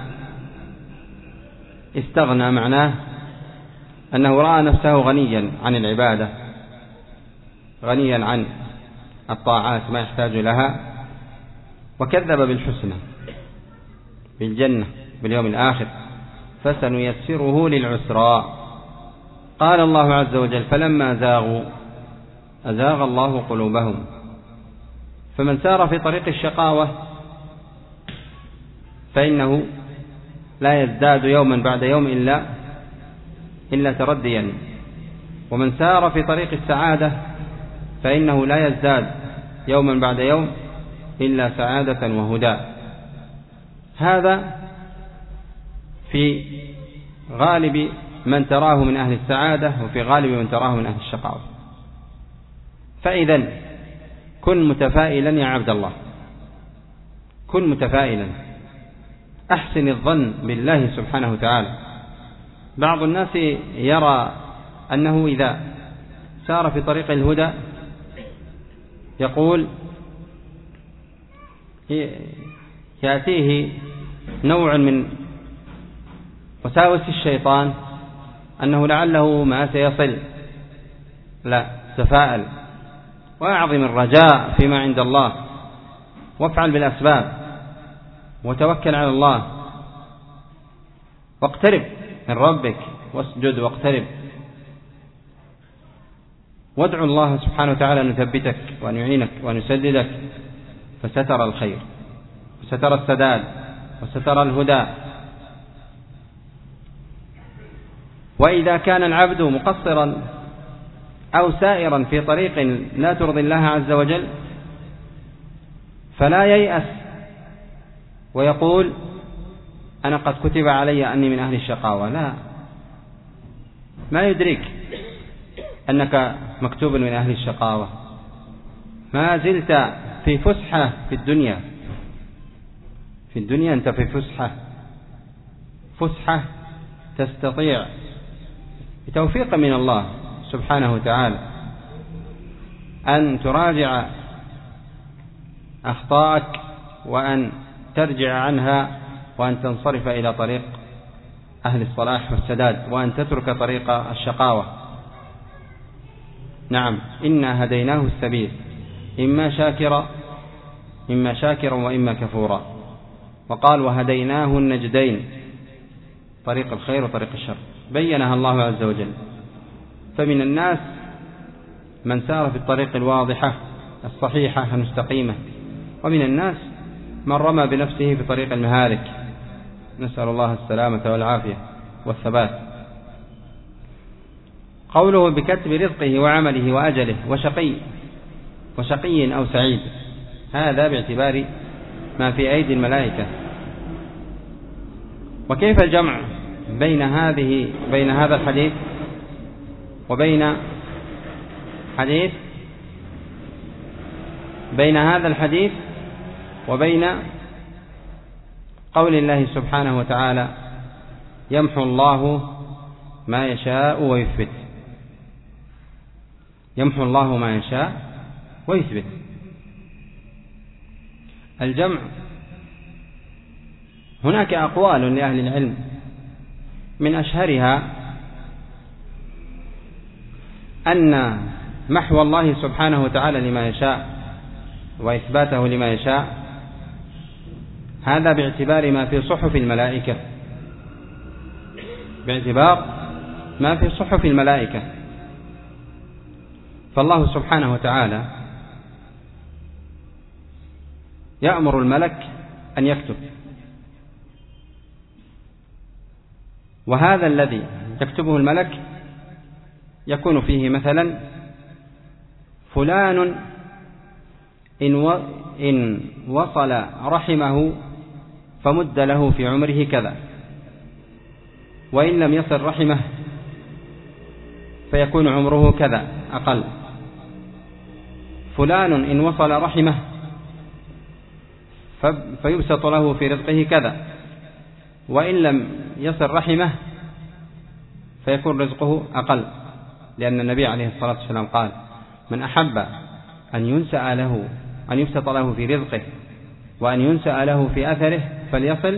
استغنى معناه أنه رأى نفسه غنيا عن العبادة، غنيا عن الطاعات ما يحتاج لها، وكذب بالحسنى بالجنة باليوم الآخر فسنيسره للعسرى. قال الله عز وجل: فلما زاغوا أزاغ الله قلوبهم. فمن سار في طريق الشقاوة فإنه لا يزداد يوما بعد يوم إلا ترديا، ومن سار في طريق السعادة فإنه لا يزداد يوما بعد يوم إلا سعادة وهدى. هذا في غالب من تراه من أهل السعادة، وفي غالب من تراه من أهل الشقاوة. فإذا كن متفائلا يا عبد الله، كن متفائلا، أحسن الظن بالله سبحانه وتعالى. بعض الناس يرى أنه إذا سار في طريق الهدى يقول يأتيه نوع من وساوس الشيطان أنه لعله ما سيصل. لا، تفاءل وأعظم الرجاء فيما عند الله، وافعل بالأسباب وتوكل على الله. واقترب من ربك واسجد واقترب، وادعو الله سبحانه وتعالى أن يثبتك وأن يعينك وأن يسددك، فسترى الخير وسترى السداد وسترى الهدى. وإذا كان العبد مقصرا أو سائرا في طريق لا ترضي الله عز وجل فلا ييأس ويقول أنا قد كتب علي أني من أهل الشقاوة. لا، ما يدريك أنك مكتوب من أهل الشقاوة، ما زلت في فسحة في الدنيا. في الدنيا أنت في فسحة تستطيع بتوفيق من الله سبحانه وتعالى أن تراجع أخطائك وأن ترجع عنها وأن تنصرف إلى طريق أهل الصلاح والسداد وأن تترك طريق الشقاوة. نعم، إنا هديناه السبيل إما شاكرا وإما كفورا. وقال وهديناه النجدين، طريق الخير وطريق الشر، بينها الله عز وجل. فمن الناس من سار في الطريق الواضحة الصحيحة المستقيمة، ومن الناس من رمى بنفسه في طريق المهالك، نسأل الله السلامة والعافية والثبات. قوله بكتب رزقه وعمله وأجله وشقي أو سعيد، هذا باعتبار ما في أيدي الملائكة. وكيف الجمع بين هذا الحديث وبين هذا الحديث وبين قول الله سبحانه وتعالى يمحو الله ما يشاء ويثبت. يمحو الله ما يشاء ويثبت. الجمع، هناك أقوال لأهل العلم، من أشهرها أن محو الله سبحانه وتعالى لما يشاء وإثباته لما يشاء هذا باعتبار ما في صحف الملائكة، باعتبار ما في صحف الملائكة. فالله سبحانه وتعالى يأمر الملك أن يكتب، وهذا الذي يكتبه الملك يكون فيه مثلا فلان إن وصل رحمه فمد له في عمره كذا، وإن لم يصل رحمه فيكون عمره كذا أقل. فلان إن وصل رحمه فيبسط له في رزقه كذا، وإن لم يصل رحمه فيكون رزقه أقل، لأن النبي عليه الصلاة والسلام قال من أحب أن يبسط له في رزقه وأن ينسأ له في أثره فليصل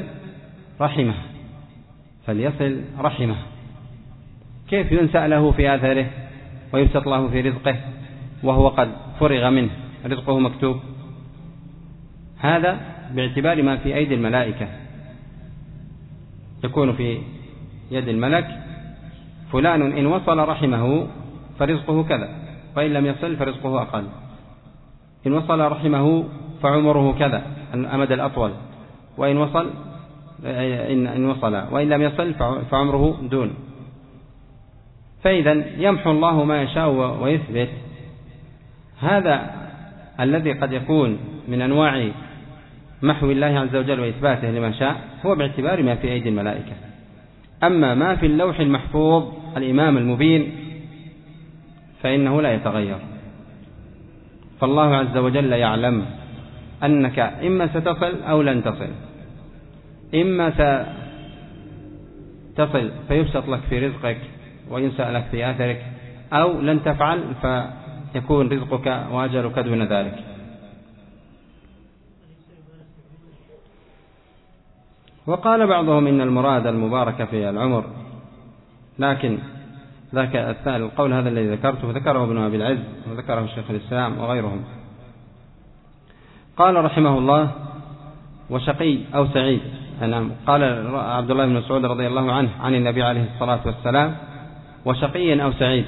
رحمه. كيف ينسأ له في أثره ويبسط له في رزقه وهو قد فرغ منه، رزقه مكتوب؟ هذا باعتبار ما في أيدي الملائكة. يكون في يد الملك فلان إن وصل رحمه فرزقه كذا، وإن لم يصل فرزقه أقل. إن وصل رحمه فعمره كذا الأمد الأطول، وإن وصل وإن لم يصل فعمره دون. فإذا يمحو الله ما يشاء ويثبت. هذا الذي قد يكون من أنواع محو الله عز وجل وإثباته لما شاء هو باعتبار ما في أيدي الملائكة. أما ما في اللوح المحفوظ الإمام المبين فإنه لا يتغير. فالله عز وجل يعلم أنك إما ستصل أو لن تصل، إما ستصل فيبسط لك في رزقك وينسأ لك في آثرك، أو لن تفعل فيكون رزقك وأجلك دون ذلك. وقال بعضهم إن المراد المباركة في العمر، لكن ذاك القول هذا الذي ذكرته ذكره ابن أبي العز وذكره الشيخ الإسلام وغيرهم. قال رحمه الله وشقي أو سعيد، نعم. قال عبد الله بن مسعود رضي الله عنه عن النبي عليه الصلاة والسلام: وشقي أو سعيد،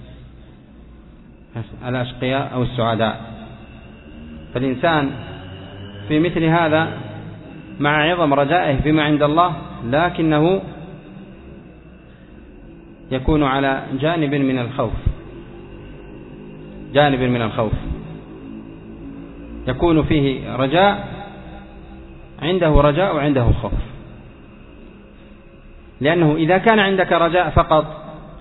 الأشقياء أو السعداء. فالإنسان في مثل هذا مع عظم رجائه فيما عند الله، لكنه يكون على جانب من الخوف، يكون فيه رجاء، عنده رجاء وعنده خوف. لأنه إذا كان عندك رجاء فقط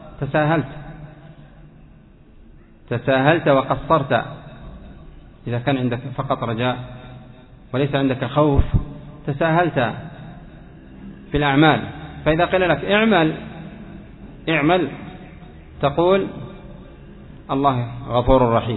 تساهلت وقصرت. إذا كان عندك فقط رجاء وليس عندك خوف تساهلت في الأعمال. فإذا قيل لك اعمل تقول الله غفور رحيم،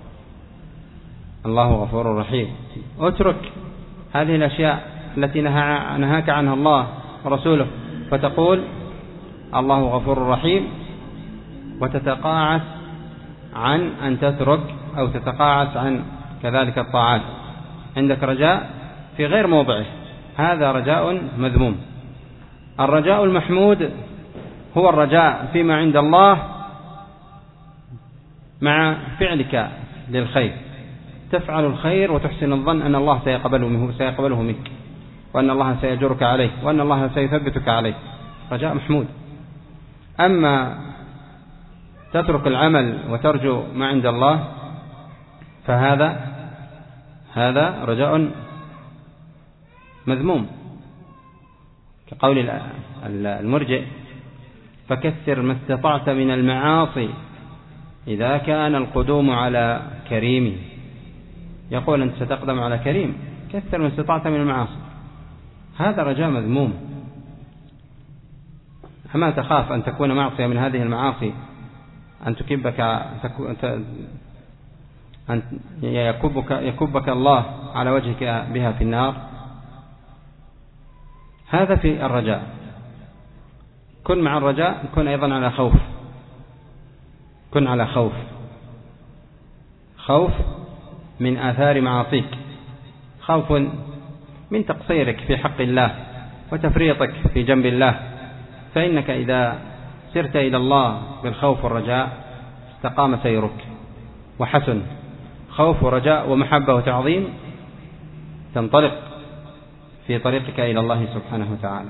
الله غفور رحيم. اترك هذه الأشياء التي نهاك عنها الله ورسوله فتقول الله غفور رحيم، وتتقاعس عن أن تترك أو تتقاعس عن كذلك الطاعات. عندك رجاء في غير موضعه، هذا رجاء مذموم. الرجاء المحمود هو الرجاء فيما عند الله مع فعلك للخير، تفعل الخير وتحسن الظن أن الله سيقبله منك، وأن الله سيجرك عليه، وأن الله سيثبتك عليه، رجاء محمود. أما تترك العمل وترجو ما عند الله فهذا رجاء مذموم، كقول المرجئ: فكثر ما استطعت من المعاصي إذا كان القدوم على كريم. يقول أنت ستقدم على كريم، كثر ما استطعت من المعاصي. هذا رجاء مذموم. أما تخاف أن تكون معصية من هذه المعاصي أن يكبك الله على وجهك بها في النار؟ هذا في الرجاء. كن مع الرجاء، كن أيضا على خوف، كن على خوف من آثار معاصيك، خوف من تقصيرك في حق الله وتفريطك في جنب الله. فإنك إذا سرت إلى الله بالخوف والرجاء استقام سيرك وحسن. خوف ورجاء ومحبة وتعظيم تنطلق في طريقك إلى الله سبحانه وتعالى.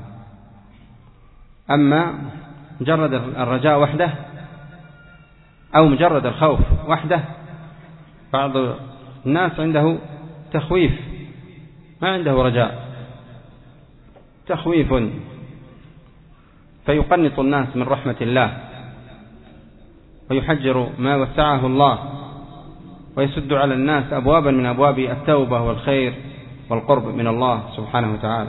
أما مجرد الرجاء وحده أو مجرد الخوف وحده، بعض الناس عنده تخويف، ما عنده رجاء، تخويف، فيقنط الناس من رحمة الله ويحجر ما وسعه الله ويسد على الناس أبوابا من أبواب التوبة والخير والقرب من الله سبحانه وتعالى،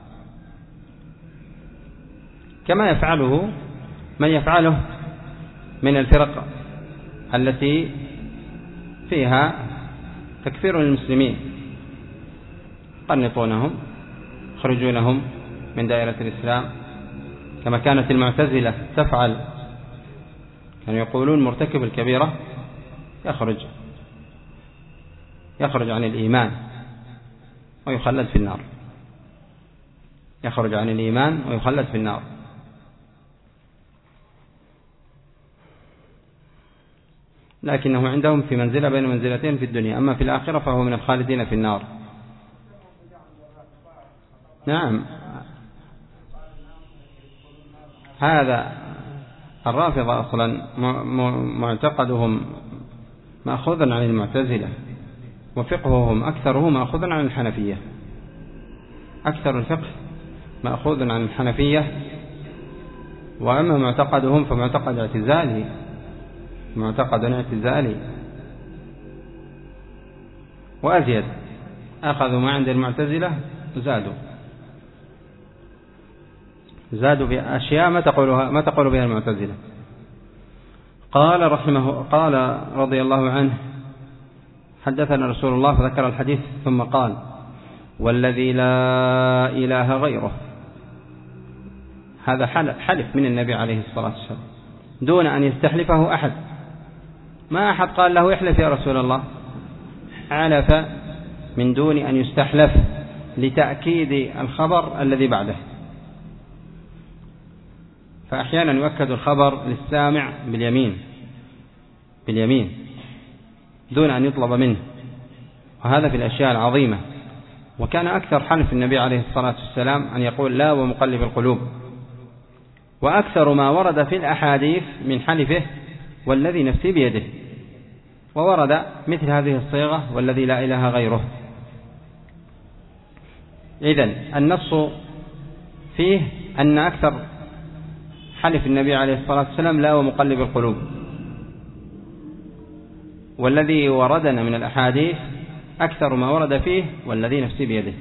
كما يفعله من يفعله من الفرق التي فيها تكفير للمسلمين، يقنطونهم، يخرجونهم من دائرة الإسلام، كما كانت المعتزلة تفعل. كانوا يقولون مرتكب الكبيرة يخرج عن الإيمان ويخلد في النار، يخرج عن الإيمان ويخلد في النار. لكنه عندهم في منزلة بين منزلتين في الدنيا، أما في الآخرة فهو من الخالدين في النار. نعم، هذا الرافضة أصلا معتقدهم مأخوذ عن المعتزلة، وفقههم أكثره مأخوذ عن الحنفية، أكثر الفقه مأخوذ عن الحنفية. وأما معتقدهم فمعتقد اعتزالي، معتقد اعتزالي وأزيد، أخذوا ما عند المعتزلة زادوا في أشياء ما تقول بها المعتزلة. قال رضي الله عنه: حدثنا رسول الله فذكر الحديث ثم قال: والذي لا إله غيره. هذا حلف من النبي عليه الصلاة والسلام دون أن يستحلفه أحد، ما أحد قال له احلف يا رسول الله، حلف من دون أن يستحلف لتأكيد الخبر الذي بعده. فأحيانا يؤكد الخبر للسامع باليمين دون أن يطلب منه، وهذا في الأشياء العظيمة. وكان أكثر حلف النبي عليه الصلاة والسلام أن يقول لا ومقلب القلوب، وأكثر ما ورد في الأحاديث من حلفه والذي نفسي بيده، وورد مثل هذه الصيغة والذي لا إله غيره. إذن النص فيه أن أكثر حلف النبي عليه الصلاة والسلام لا ومقلب القلوب، والذي وردنا من الأحاديث أكثر ما ورد فيه والذي نفسي بيده.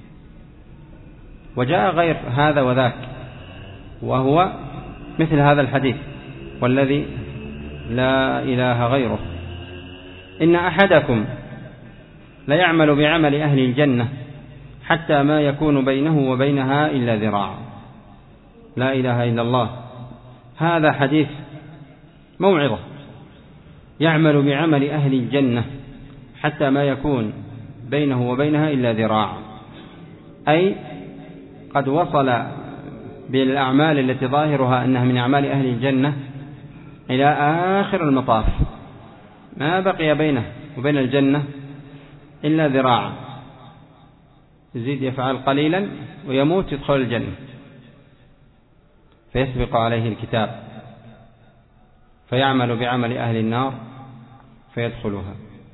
وجاء غير هذا وذاك، وهو مثل هذا الحديث والذي لا إله غيره: إن أحدكم ليعمل بعمل أهل الجنة حتى ما يكون بينه وبينها إلا ذراع. لا إله إلا الله، هذا حديث موعظة. يعمل بعمل أهل الجنة حتى ما يكون بينه وبينها إلا ذراع، أي قد وصل بالأعمال التي ظاهرها أنها من أعمال أهل الجنة إلى آخر المطاف، ما بقي بينه وبين الجنة إلا ذراع، يزيد يفعل قليلا ويموت يدخل الجنة، فيسبق عليه الكتاب فيعمل بعمل أهل النار فيدخلها.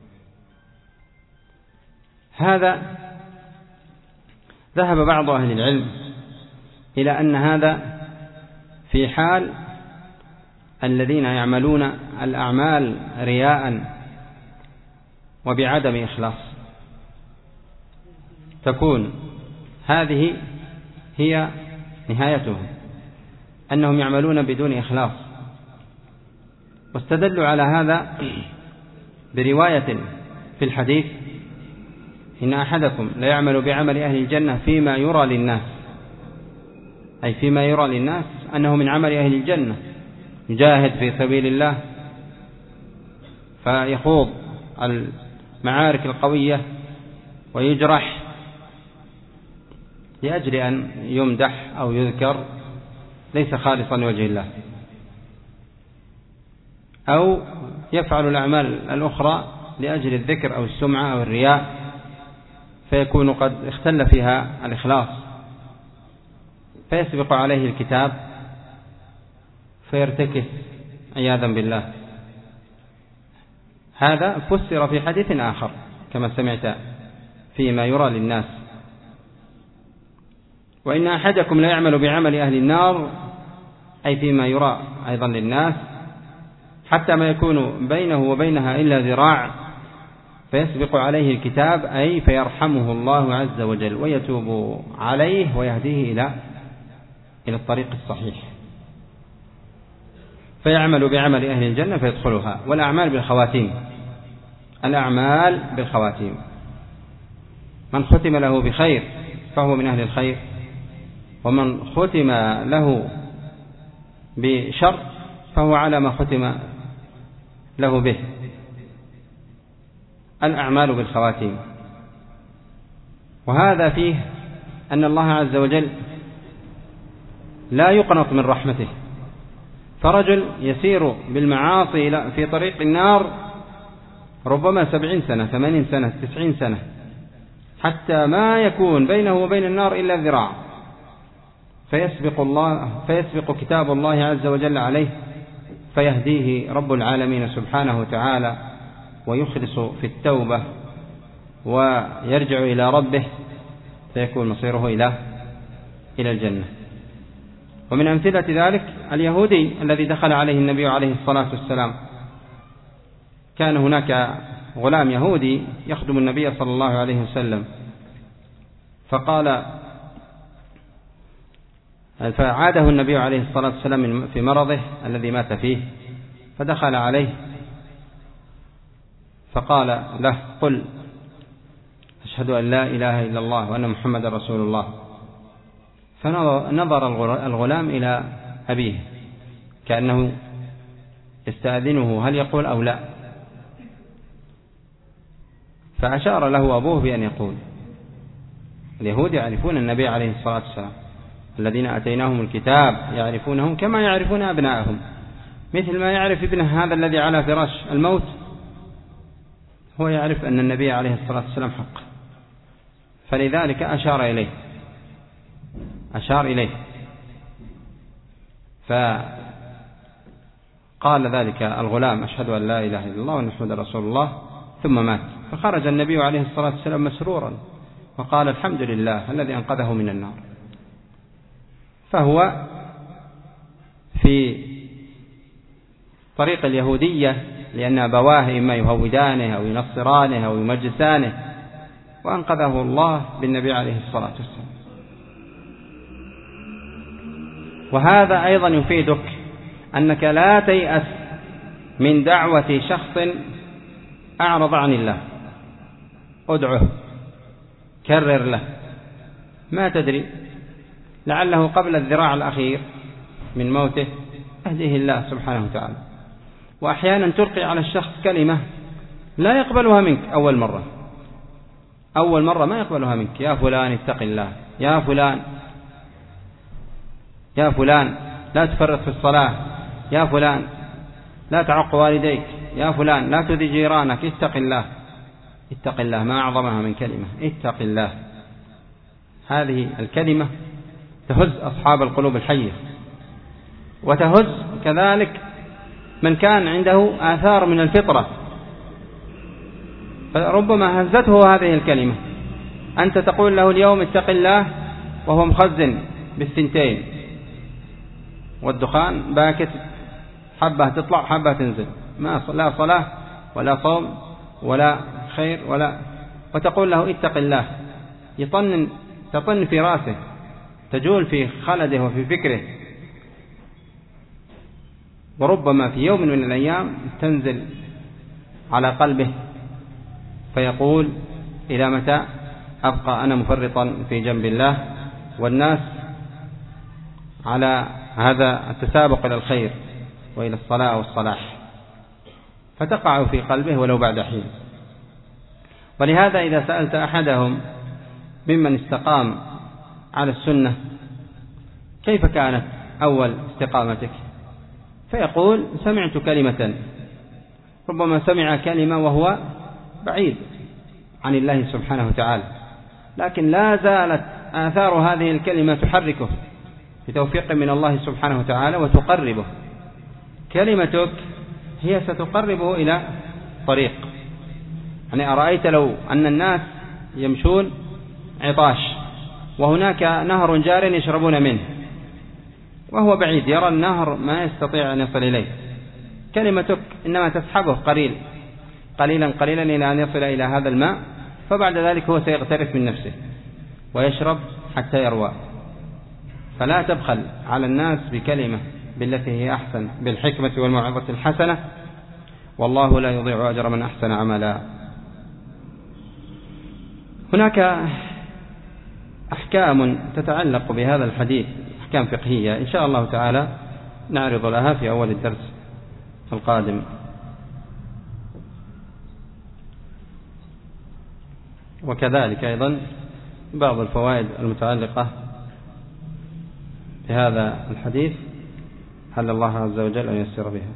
هذا ذهب بعض أهل العلم إلى أن هذا في حال الذين يعملون الأعمال رياء وبعدم إخلاص، تكون هذه هي نهايتهم، أنهم يعملون بدون إخلاص. واستدلوا على هذا برواية في الحديث: إن أحدكم ليعمل بعمل أهل الجنة فيما يرى للناس، أي فيما يرى للناس أنه من عمل أهل الجنة، يجاهد في سبيل الله فيخوض المعارك القوية ويجرح لأجل أن يمدح أو يذكر ليس خالصا لوجه الله، أو يفعل الأعمال الأخرى لأجل الذكر أو السمعة أو الرياء، فيكون قد اختل فيها الإخلاص، فيسبق عليه الكتاب فيرتكس عياذا بالله. هذا فسر في حديث آخر كما سمعت فيما يرى للناس: وإن أحدكم لا يعمل بعمل أهل النار، أي فيما يرى أيضا للناس، حتى ما يكون بينه وبينها إلا ذراع فيسبق عليه الكتاب، أي فيرحمه الله عز وجل ويتوب عليه ويهديه إلى الطريق الصحيح، فيعمل بعمل أهل الجنة فيدخلها. والأعمال بالخواتيم، الأعمال بالخواتيم، من ختم له بخير فهو من أهل الخير، ومن ختم له بشر فهو على ما ختم له به. الأعمال بالخواتيم. وهذا فيه أن الله عز وجل لا يقنط من رحمته، فرجل يسير بالمعاصي في طريق النار ربما 70 سنة 80 سنة 90 سنة، حتى ما يكون بينه وبين النار إلا ذراع، فيسبق كتاب الله عز وجل عليه فيهديه رب العالمين سبحانه وتعالى، ويخلص في التوبة ويرجع إلى ربه، فيكون مصيره إلى الجنة. ومن أمثلة ذلك اليهودي الذي دخل عليه النبي عليه الصلاة والسلام. كان هناك غلام يهودي يخدم النبي صلى الله عليه وسلم، فعاده النبي عليه الصلاة والسلام في مرضه الذي مات فيه، فدخل عليه فقال له: قل أشهد أن لا إله إلا الله وأن محمد رسول الله. فنظر الغلام إلى أبيه كأنه يستأذنه هل يقول أو لا، فأشار له أبوه بأن يقول، اليهود يعرفون النبي عليه الصلاة والسلام، الذين أتيناهم الكتاب يعرفونهم كما يعرفون أبناءهم، مثل ما يعرف ابنه هذا الذي على فراش الموت، هو يعرف أن النبي عليه الصلاة والسلام حق، فلذلك أشار إليه فقال ذلك الغلام: أشهد أن لا إله إلا الله وأن محمدا رسول الله، ثم مات. فخرج النبي عليه الصلاة والسلام مسرورا وقال: الحمد لله الذي أنقذه من النار. فهو في طريق اليهودية، لأن أبواه إما يهودانه أو ينصرانه أو يمجسانه، وأنقذه الله بالنبي عليه الصلاة والسلام. وهذا أيضا يفيدك أنك لا تيأس من دعوة شخص أعرض عن الله، ادعه، كرر له، ما تدري لعله قبل الذراع الأخير من موته يهديه الله سبحانه وتعالى. وأحيانا تلقي على الشخص كلمة لا يقبلها منك أول مرة ما يقبلها منك: يا فلان اتق الله، يا فلان لا تفرط في الصلاة، يا فلان لا تعق والديك، يا فلان لا تؤذي جيرانك، اتق الله. ما أعظمها من كلمة اتق الله. هذه الكلمة تهز أصحاب القلوب الحية، وتهز كذلك من كان عنده آثار من الفطرة، فربما هزته هذه الكلمة. أنت تقول له اليوم اتق الله وهو مخزن بالثنتين والدخان باكت، حبة تطلع حبة تنزل، لا صلاة ولا صوم ولا خير وتقول له اتق الله، تطن في راسه، تجول في خلده وفي فكره، وربما في يوم من الأيام تنزل على قلبه فيقول: إلى متى أبقى أنا مفرطا في جنب الله والناس على هذا التسابق إلى الخير وإلى الصلاة والصلاح، فتقع في قلبه ولو بعد حين. ولهذا إذا سألت أحدهم ممن استقام على السنة: كيف كانت أول استقامتك؟ فيقول: سمعت كلمة. ربما سمع كلمة وهو بعيد عن الله سبحانه وتعالى، لكن لا زالت آثار هذه الكلمة تحركه بتوفيق من الله سبحانه وتعالى وتقربه. كلمتك هي ستقربه إلى طريق. يعني أرأيت لو أن الناس يمشون عطاش وهناك نهر جار يشربون منه، وهو بعيد يرى النهر ما يستطيع أن يصل إليه، كلمتك إنما تسحبه قليلا إلى أن يصل إلى هذا الماء، فبعد ذلك هو سيغترف من نفسه ويشرب حتى يروى. فلا تبخل على الناس بكلمة بالتي هي أحسن، بالحكمة والموعظة الحسنة، والله لا يضيع أجر من أحسن عملا. هناك أحكام تتعلق بهذا الحديث، أحكام فقهية إن شاء الله تعالى نعرض لها في أول الدرس القادم. وكذلك أيضا بعض الفوائد المتعلقة بهذا الحديث حل الله عز وجل أن يسر بها.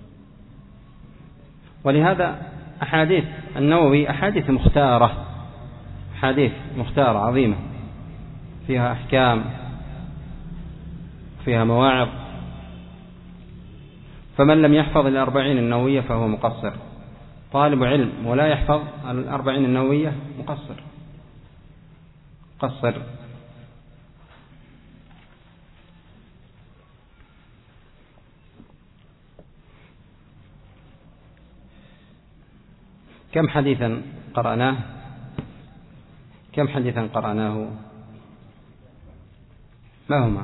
ولهذا أحاديث النووي أحاديث مختارة عظيمة، فيها أحكام، فيها مواعظ. فمن لم يحفظ 40 النووية فهو مقصر. طالب علم ولا يحفظ 40 النووية مقصر. كم حديثا قرأناه؟ ما هما؟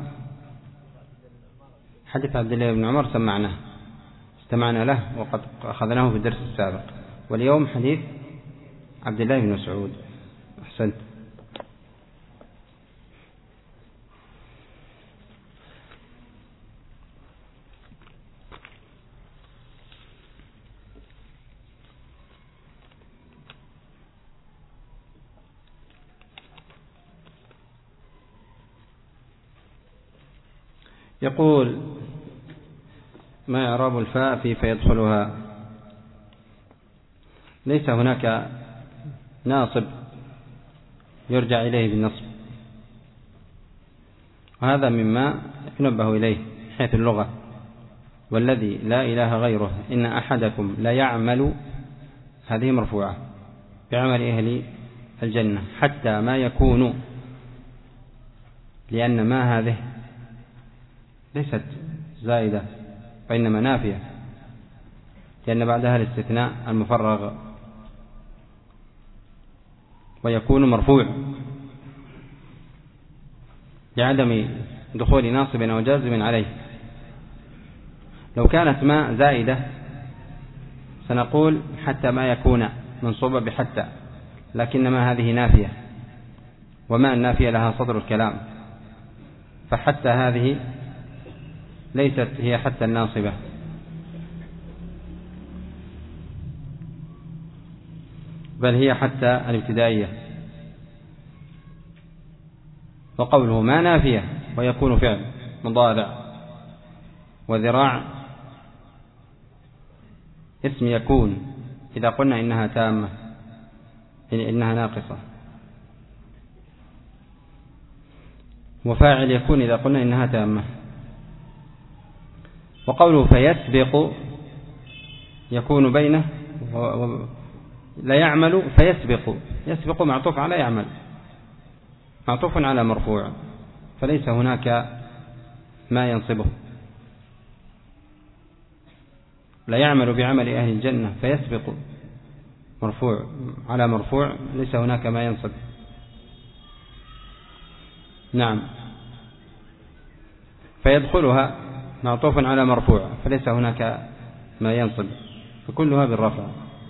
حديث عبد الله بن عمر استمعنا له وقد أخذناه في الدرس السابق، واليوم حديث عبد الله بن مسعود. أحسنت. يقول: ما إعراب الفاء في فيدخلها؟ ليس هناك ناصب يرجع إليه بالنصب، وهذا مما ينبه إليه حيث اللغة. والذي لا إله غيره إن أحدكم لا يعمل، هذه مرفوعة بعمل أهل الجنة حتى ما يكون، لأن ما هذه ليست زائدة وإنما نافية، لأن بعدها الاستثناء المفرغ، ويكون مرفوع لعدم دخول ناصب أو جازم عليه. لو كانت ما زائدة سنقول حتى ما يكون منصوبة بحتى، لكن ما هذه نافية، وما النافية لها صدر الكلام، فحتى هذه ليست هي حتى الناصبة، بل هي حتى الابتدائية. وقوله ما نافية ويكون فعل مضارع، وذراع اسم يكون إذا قلنا إنها تامة، يعني إنها ناقصة، وفاعل يكون إذا قلنا إنها تامة. وقوله فيسبق يكون بينه لا يعمل فيسبق، يسبق معطوف على يعمل، معطوف على مرفوع، فليس هناك ما ينصبه. لا يعمل بعمل أهل الجنة فيسبق مرفوع على مرفوع، ليس هناك ما ينصب. نعم. فيدخلها معطوف على مرفوع، فليس هناك ما ينصب، فكلها بالرفع.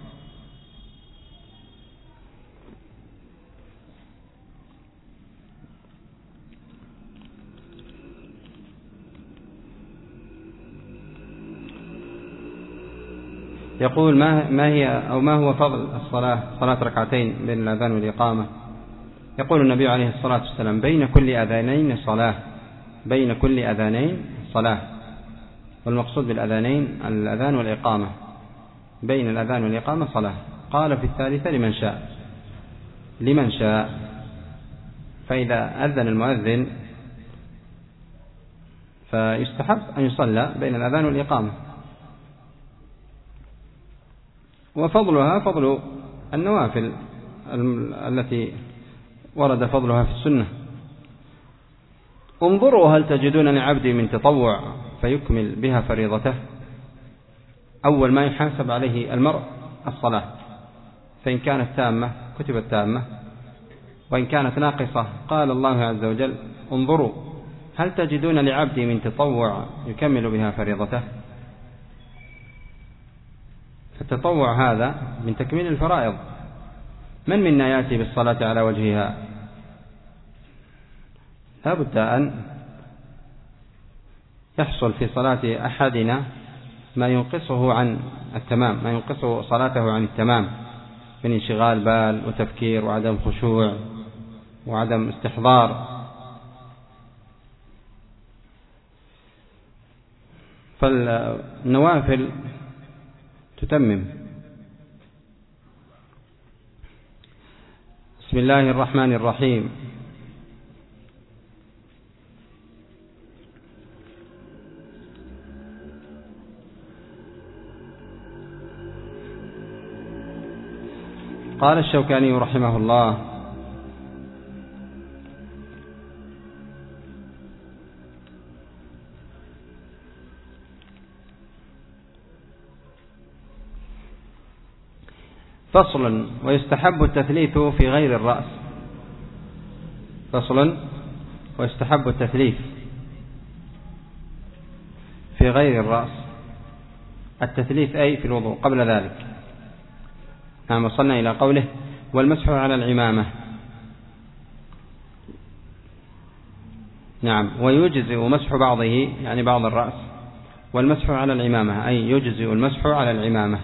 يقول ما هي أو ما هو فضل الصلاة، صلاة ركعتين بين الأذان والإقامة؟ يقول النبي عليه الصلاة والسلام: بين كل أذانين صلاة، بين كل أذانين صلاة. والمقصود بالأذانين الأذان والإقامة، بين الأذان والإقامة صلاة. قال في الثالثة لمن شاء، لمن شاء، فإذا أذن المؤذن فيستحب أن يصلى بين الأذان والإقامة. وفضلها فضل النوافل التي ورد فضلها في السنة. انظروا هل تجدون لعبدي من تطوع فيكمل بها فريضته. أول ما يحاسب عليه المرء الصلاة، فإن كانت تامة كتبت تامة، وإن كانت ناقصة قال الله عز وجل: انظروا هل تجدون لعبدي من تطوع يكمل بها فريضته. التطوع هذا من تكميل الفرائض. من منا يأتي بالصلاة على وجهها؟ لا بد أن يحصل في صلاة أحدنا ما ينقصه عن التمام، ما ينقصه صلاته عن التمام من انشغال بال وتفكير وعدم خشوع وعدم استحضار. فالنوافل تتمم. بسم الله الرحمن الرحيم. قال الشوكاني رحمه الله: فصل: ويستحب التثليث في غير الرأس. فصل: ويستحب التثليث في غير الرأس. التثليث أي في الوضوء قبل ذلك. نعم. وصلنا إلى قوله: والمسح على العمامة. نعم. ويجزئ مسح بعضه، يعني بعض الرأس، والمسح على العمامة أي يجزئ المسح على العمامة،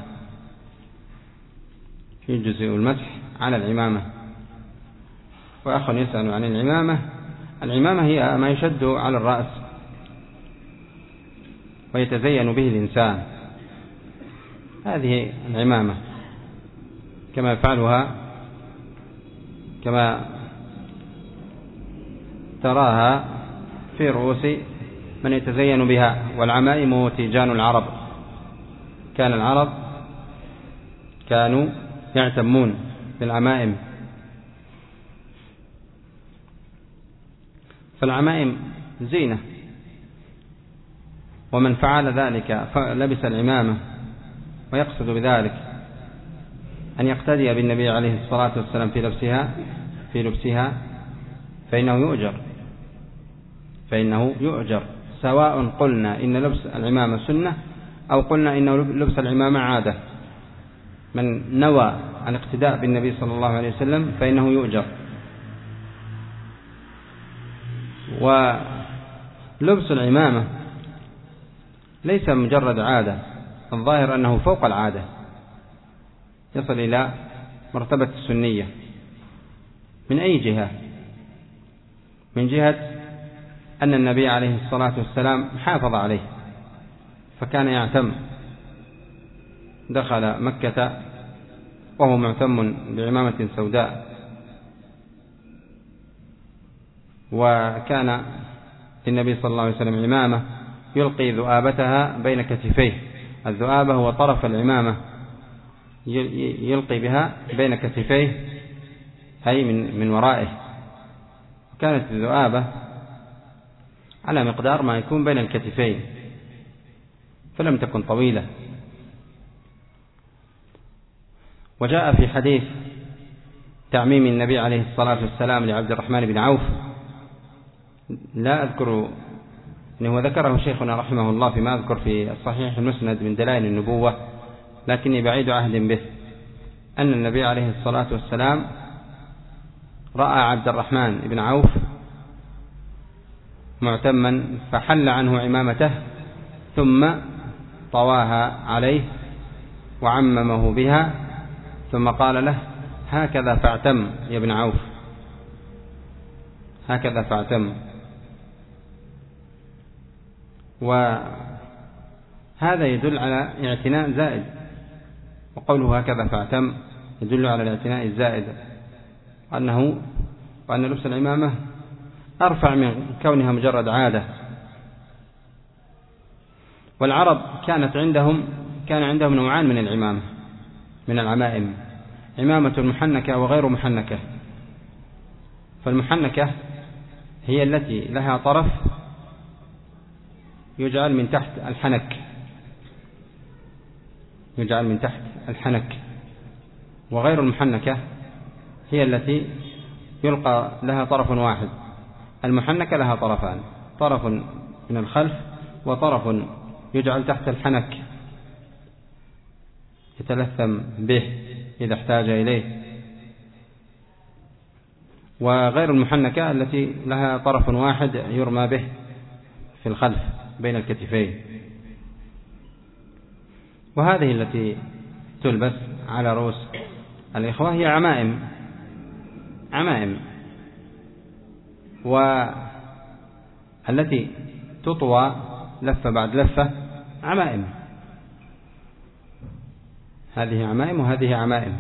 يجزئ المسح على العمامة. وأخ يسأل عن العمامة. العمامة هي ما يشد على الرأس ويتزين به الإنسان. هذه العمامة كما يفعلها كما تراها في رؤوس من يتزين بها. والعمائم تيجان العرب، كان العرب كانوا يعتمون بالعمائم. فالعمائم زينة، ومن فعل ذلك فلبس العمامة ويقصد بذلك أن يقتدي بالنبي عليه الصلاة والسلام في لبسها فإنه يؤجر، سواء قلنا إن لبس العمامة سنة أو قلنا إن لبس العمامة عادة. من نوى الاقتداء بالنبي صلى الله عليه وسلم فإنه يؤجر. ولبس العمامة ليس مجرد عادة، الظاهر أنه فوق العادة، يصل إلى مرتبة السنية. من أي جهة؟ من جهة أن النبي عليه الصلاة والسلام حافظ عليه، فكان يعتم، دخل مكة وهو معتم بعمامة سوداء، وكان للنبي صلى الله عليه وسلم عمامة يلقي ذؤابتها بين كتفيه. الذؤابة هو طرف العمامة يلقي بها بين كتفيه، أي من ورائه. كانت الذؤابة على مقدار ما يكون بين الكتفين، فلم تكن طويلة. وجاء في حديث تعميم النبي عليه الصلاة والسلام لعبد الرحمن بن عوف، لا أذكر أنه ذكره شيخنا رحمه الله فيما أذكر في الصحيح المسند من دلائل النبوة، لكني بعيد عهد به، أن النبي عليه الصلاة والسلام رأى عبد الرحمن بن عوف معتما فحل عنه عمامته ثم طواها عليه وعممه بها، ثم قال له: هكذا فاعتم يا ابن عوف، هكذا فاعتم. وهذا يدل على اعتناء زائد، وقوله هكذا فاعتم يدل على الاعتناء الزائد، وأن لبس العمامة أرفع من كونها مجرد عادة. والعرب كان عندهم نوعان من العمامة، من العمائم: عمامة محنكة وغير محنكة. فالمحنكة هي التي لها طرف يجعل من تحت الحنك، وغير المحنكة هي التي يلقى لها طرف واحد. المحنكة لها طرفان، طرف من الخلف وطرف يجعل تحت الحنك يتلثم به إذا احتاج إليه. وغير المحنكة التي لها طرف واحد يرمى به في الخلف بين الكتفين. وهذه التي تلبس على رؤوس الإخوة هي عمائم، والتي تطوى لفة بعد لفة عمائم. هذه عمائم وهذه عمائم.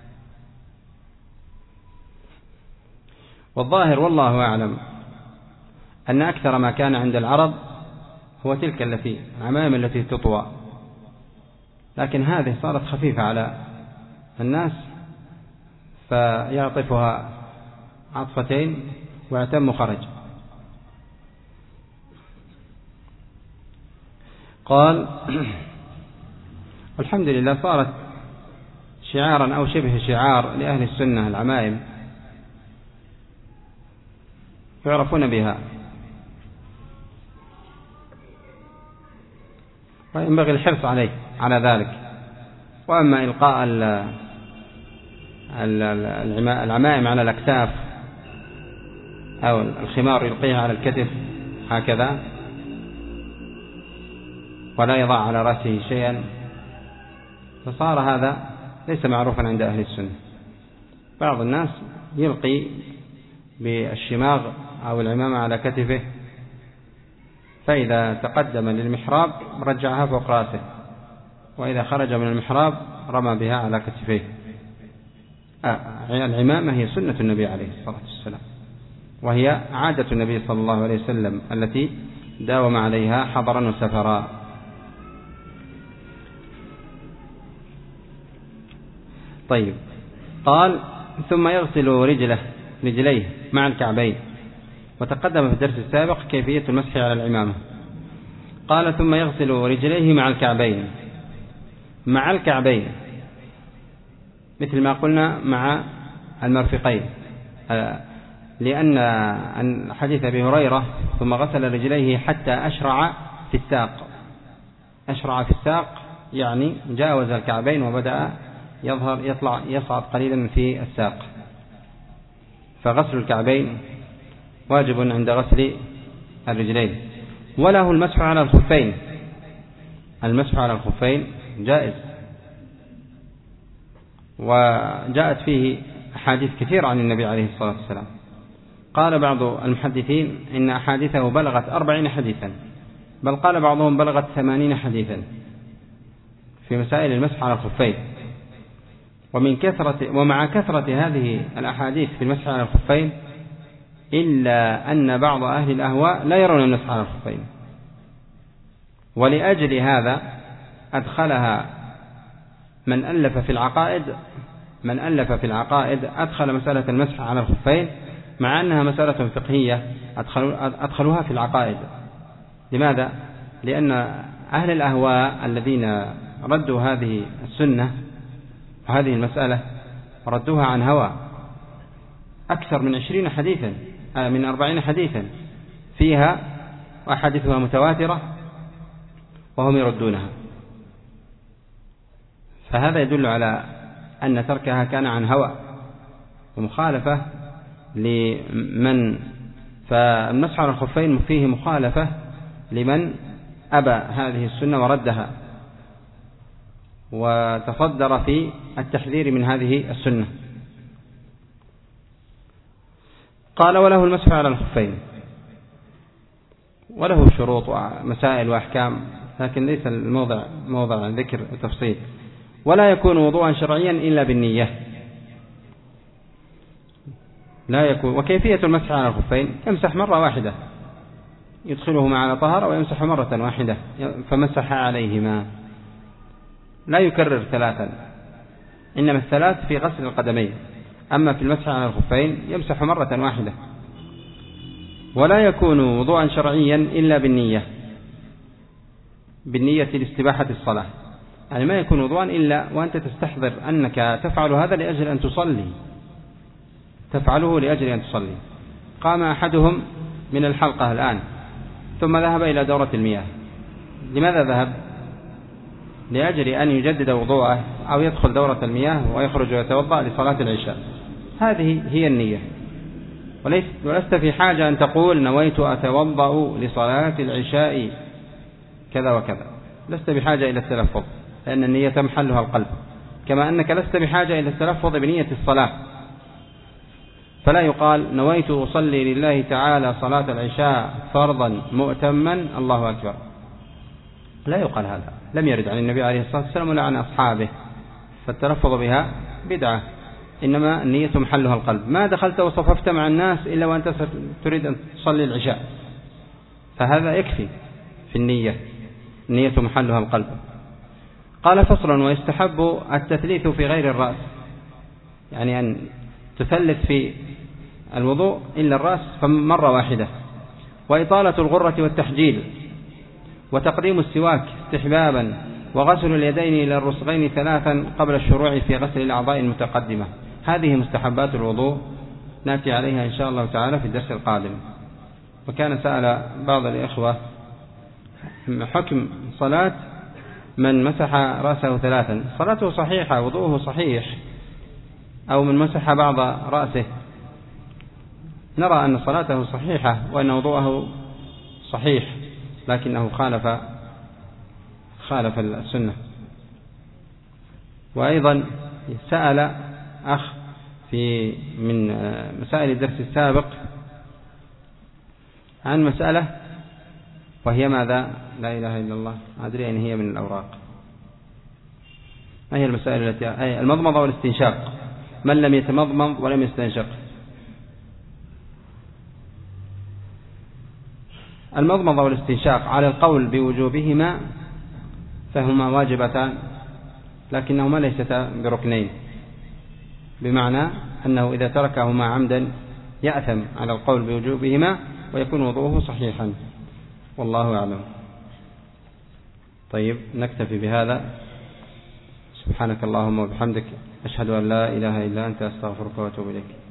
والظاهر والله أعلم أن أكثر ما كان عند العرب هو تلك العمائم التي تطوى، لكن هذه صارت خفيفة على الناس، فيعطفها عطفتين ويعتم خرج. قال: الحمد لله صارت شعارا أو شبه شعار لأهل السنة العمائم، يعرفون بها، وينبغي الحرص على ذلك. وأما إلقاء العمائم على الأكتاف أو الخمار يلقيها على الكتف هكذا ولا يضع على رأسه شيئا، فصار هذا ليس معروفا عند أهل السنة. بعض الناس يلقي بالشماغ أو العمامة على كتفه فإذا تقدم للمحراب رجعها فوق رأسه، وإذا خرج من المحراب رمى بها على كتفيه. العمامة هي سنة النبي عليه الصلاة والسلام، وهي عادة النبي صلى الله عليه وسلم التي داوم عليها حضرا وسفرا. طيب، قال ثم يغسل رجليه مع الكعبين. وتقدم في الدرس السابق كيفية المسح على العمامة. قال ثم يغسل رجليه مع الكعبين مثل ما قلنا مع المرفقين، لأن حديث أبي هريرة ثم غسل رجليه حتى أشرع في الساق يعني جاوز الكعبين وبدأ يصعد قليلا في الساق. فغسل الكعبين واجب عند غسل الرجلين. وله المسح على الخفين. المسح على الخفين جائز، وجاءت فيه أحاديث كثير عن النبي عليه الصلاة والسلام. قال بعض المحدثين إن أحاديثه بلغت 40 حديثا، بل قال بعضهم بلغت 80 حديثا في مسائل المسح على الخفين. ومع كثرة هذه الأحاديث في المسح على الخفين إلا أن بعض أهل الأهواء لا يرون المسح على الخفين، ولأجل هذا أدخلها من ألف في العقائد أدخل مسألة المسح على الخفين، مع أنها مسألة فقهية أدخلوها في العقائد. لماذا؟ لأن أهل الأهواء الذين ردوا هذه السنة وهذه المسألة ردوها عن هوى أكثر من 20 حديثا، من 40 حديثا فيها، وأحاديثها متواترة وهم يردونها. فهذا يدل على أن تركها كان عن هوى ومخالفة لمن، فالمسح على الخفين فيه مخالفة لمن أبى هذه السنة وردها وتصدر في التحذير من هذه السنة. قال وله المسح على الخفين، وله شروط ومسائل وأحكام، لكن ليس الموضع موضع ذكر وتفصيل. ولا يكون وضوءا شرعيا إلا بالنية، لا يكون. وكيفية المسح على الخفين: يمسح مرة واحدة، يدخلهما على طهارة ويمسح مرة واحدة فمسح عليهما، لا يكرر 3، إنما 3 في غسل القدمين، أما في المسح على الخفين يمسح مرة واحدة. ولا يكون وضوءا شرعيا إلا بالنية لاستباحة الصلاة، يعني ما يكون وضوءا إلا وأنت تستحضر أنك تفعل هذا لأجل أن تصلي، تفعله لأجل أن تصلي. قام أحدهم من الحلقة الآن ثم ذهب إلى دورة المياه. لماذا ذهب؟ لأجل أن يجدد وضوءه أو يدخل دورة المياه ويخرج ويتوضأ لصلاة العشاء. هذه هي النية، ولست في حاجة أن تقول نويت أتوضأ لصلاة العشاء كذا وكذا، لست بحاجة إلى التلفظ، لأن النية محلها القلب، كما أنك لست بحاجة إلى التلفظ بنية الصلاة. فلا يقال نويت أصلي لله تعالى صلاة العشاء فرضا مؤتما الله أكبر، لا يقال هذا، لم يرد عن النبي عليه الصلاة والسلام ولا عن أصحابه، فالتلفظ بها بدعة، إنما النية محلها القلب. ما دخلت وصففت مع الناس إلا وأنت تريد أن تصلي العشاء، فهذا يكفي في النية محلها القلب. قال فصل: ويستحب التثليث في غير الرأس، يعني أن تثلث في الوضوء إلا الرأس فمرة واحدة. وإطالة الغرة والتحجيل، وتقديم السواك استحبابا، وغسل اليدين إلى الرسغين 3 قبل الشروع في غسل الأعضاء المتقدمة. هذه مستحبات الوضوء، نأتي عليها إن شاء الله تعالى في الدرس القادم. وكان سأل بعض الإخوة حكم صلاة من مسح رأسه 3، صلاته صحيحة، وضوءه صحيح، أو من مسح بعض رأسه، نرى أن صلاته صحيحة وأن وضوءه صحيح، لكنه خالف السنة. وأيضا سأل أخ من مسائل الدرس السابق عن مسألة وهي ماذا؟ لا إله إلا الله. أدري أن هي من الأوراق. ما هي المسائل التي المضمضة والاستنشاق؟ من لم يتمضمض ولم يستنشق؟ المضمضة والاستنشاق على القول بوجوبهما فهما واجبتان، لكنهما ليستا بركنين، بمعنى أنه إذا تركهما عمدا يأثم على القول بوجوبهما ويكون وضوءه صحيحا، والله أعلم. طيب نكتفي بهذا. سبحانك اللهم وبحمدك، أشهد أن لا إله إلا أنت، أستغفرك وأتوب إليك.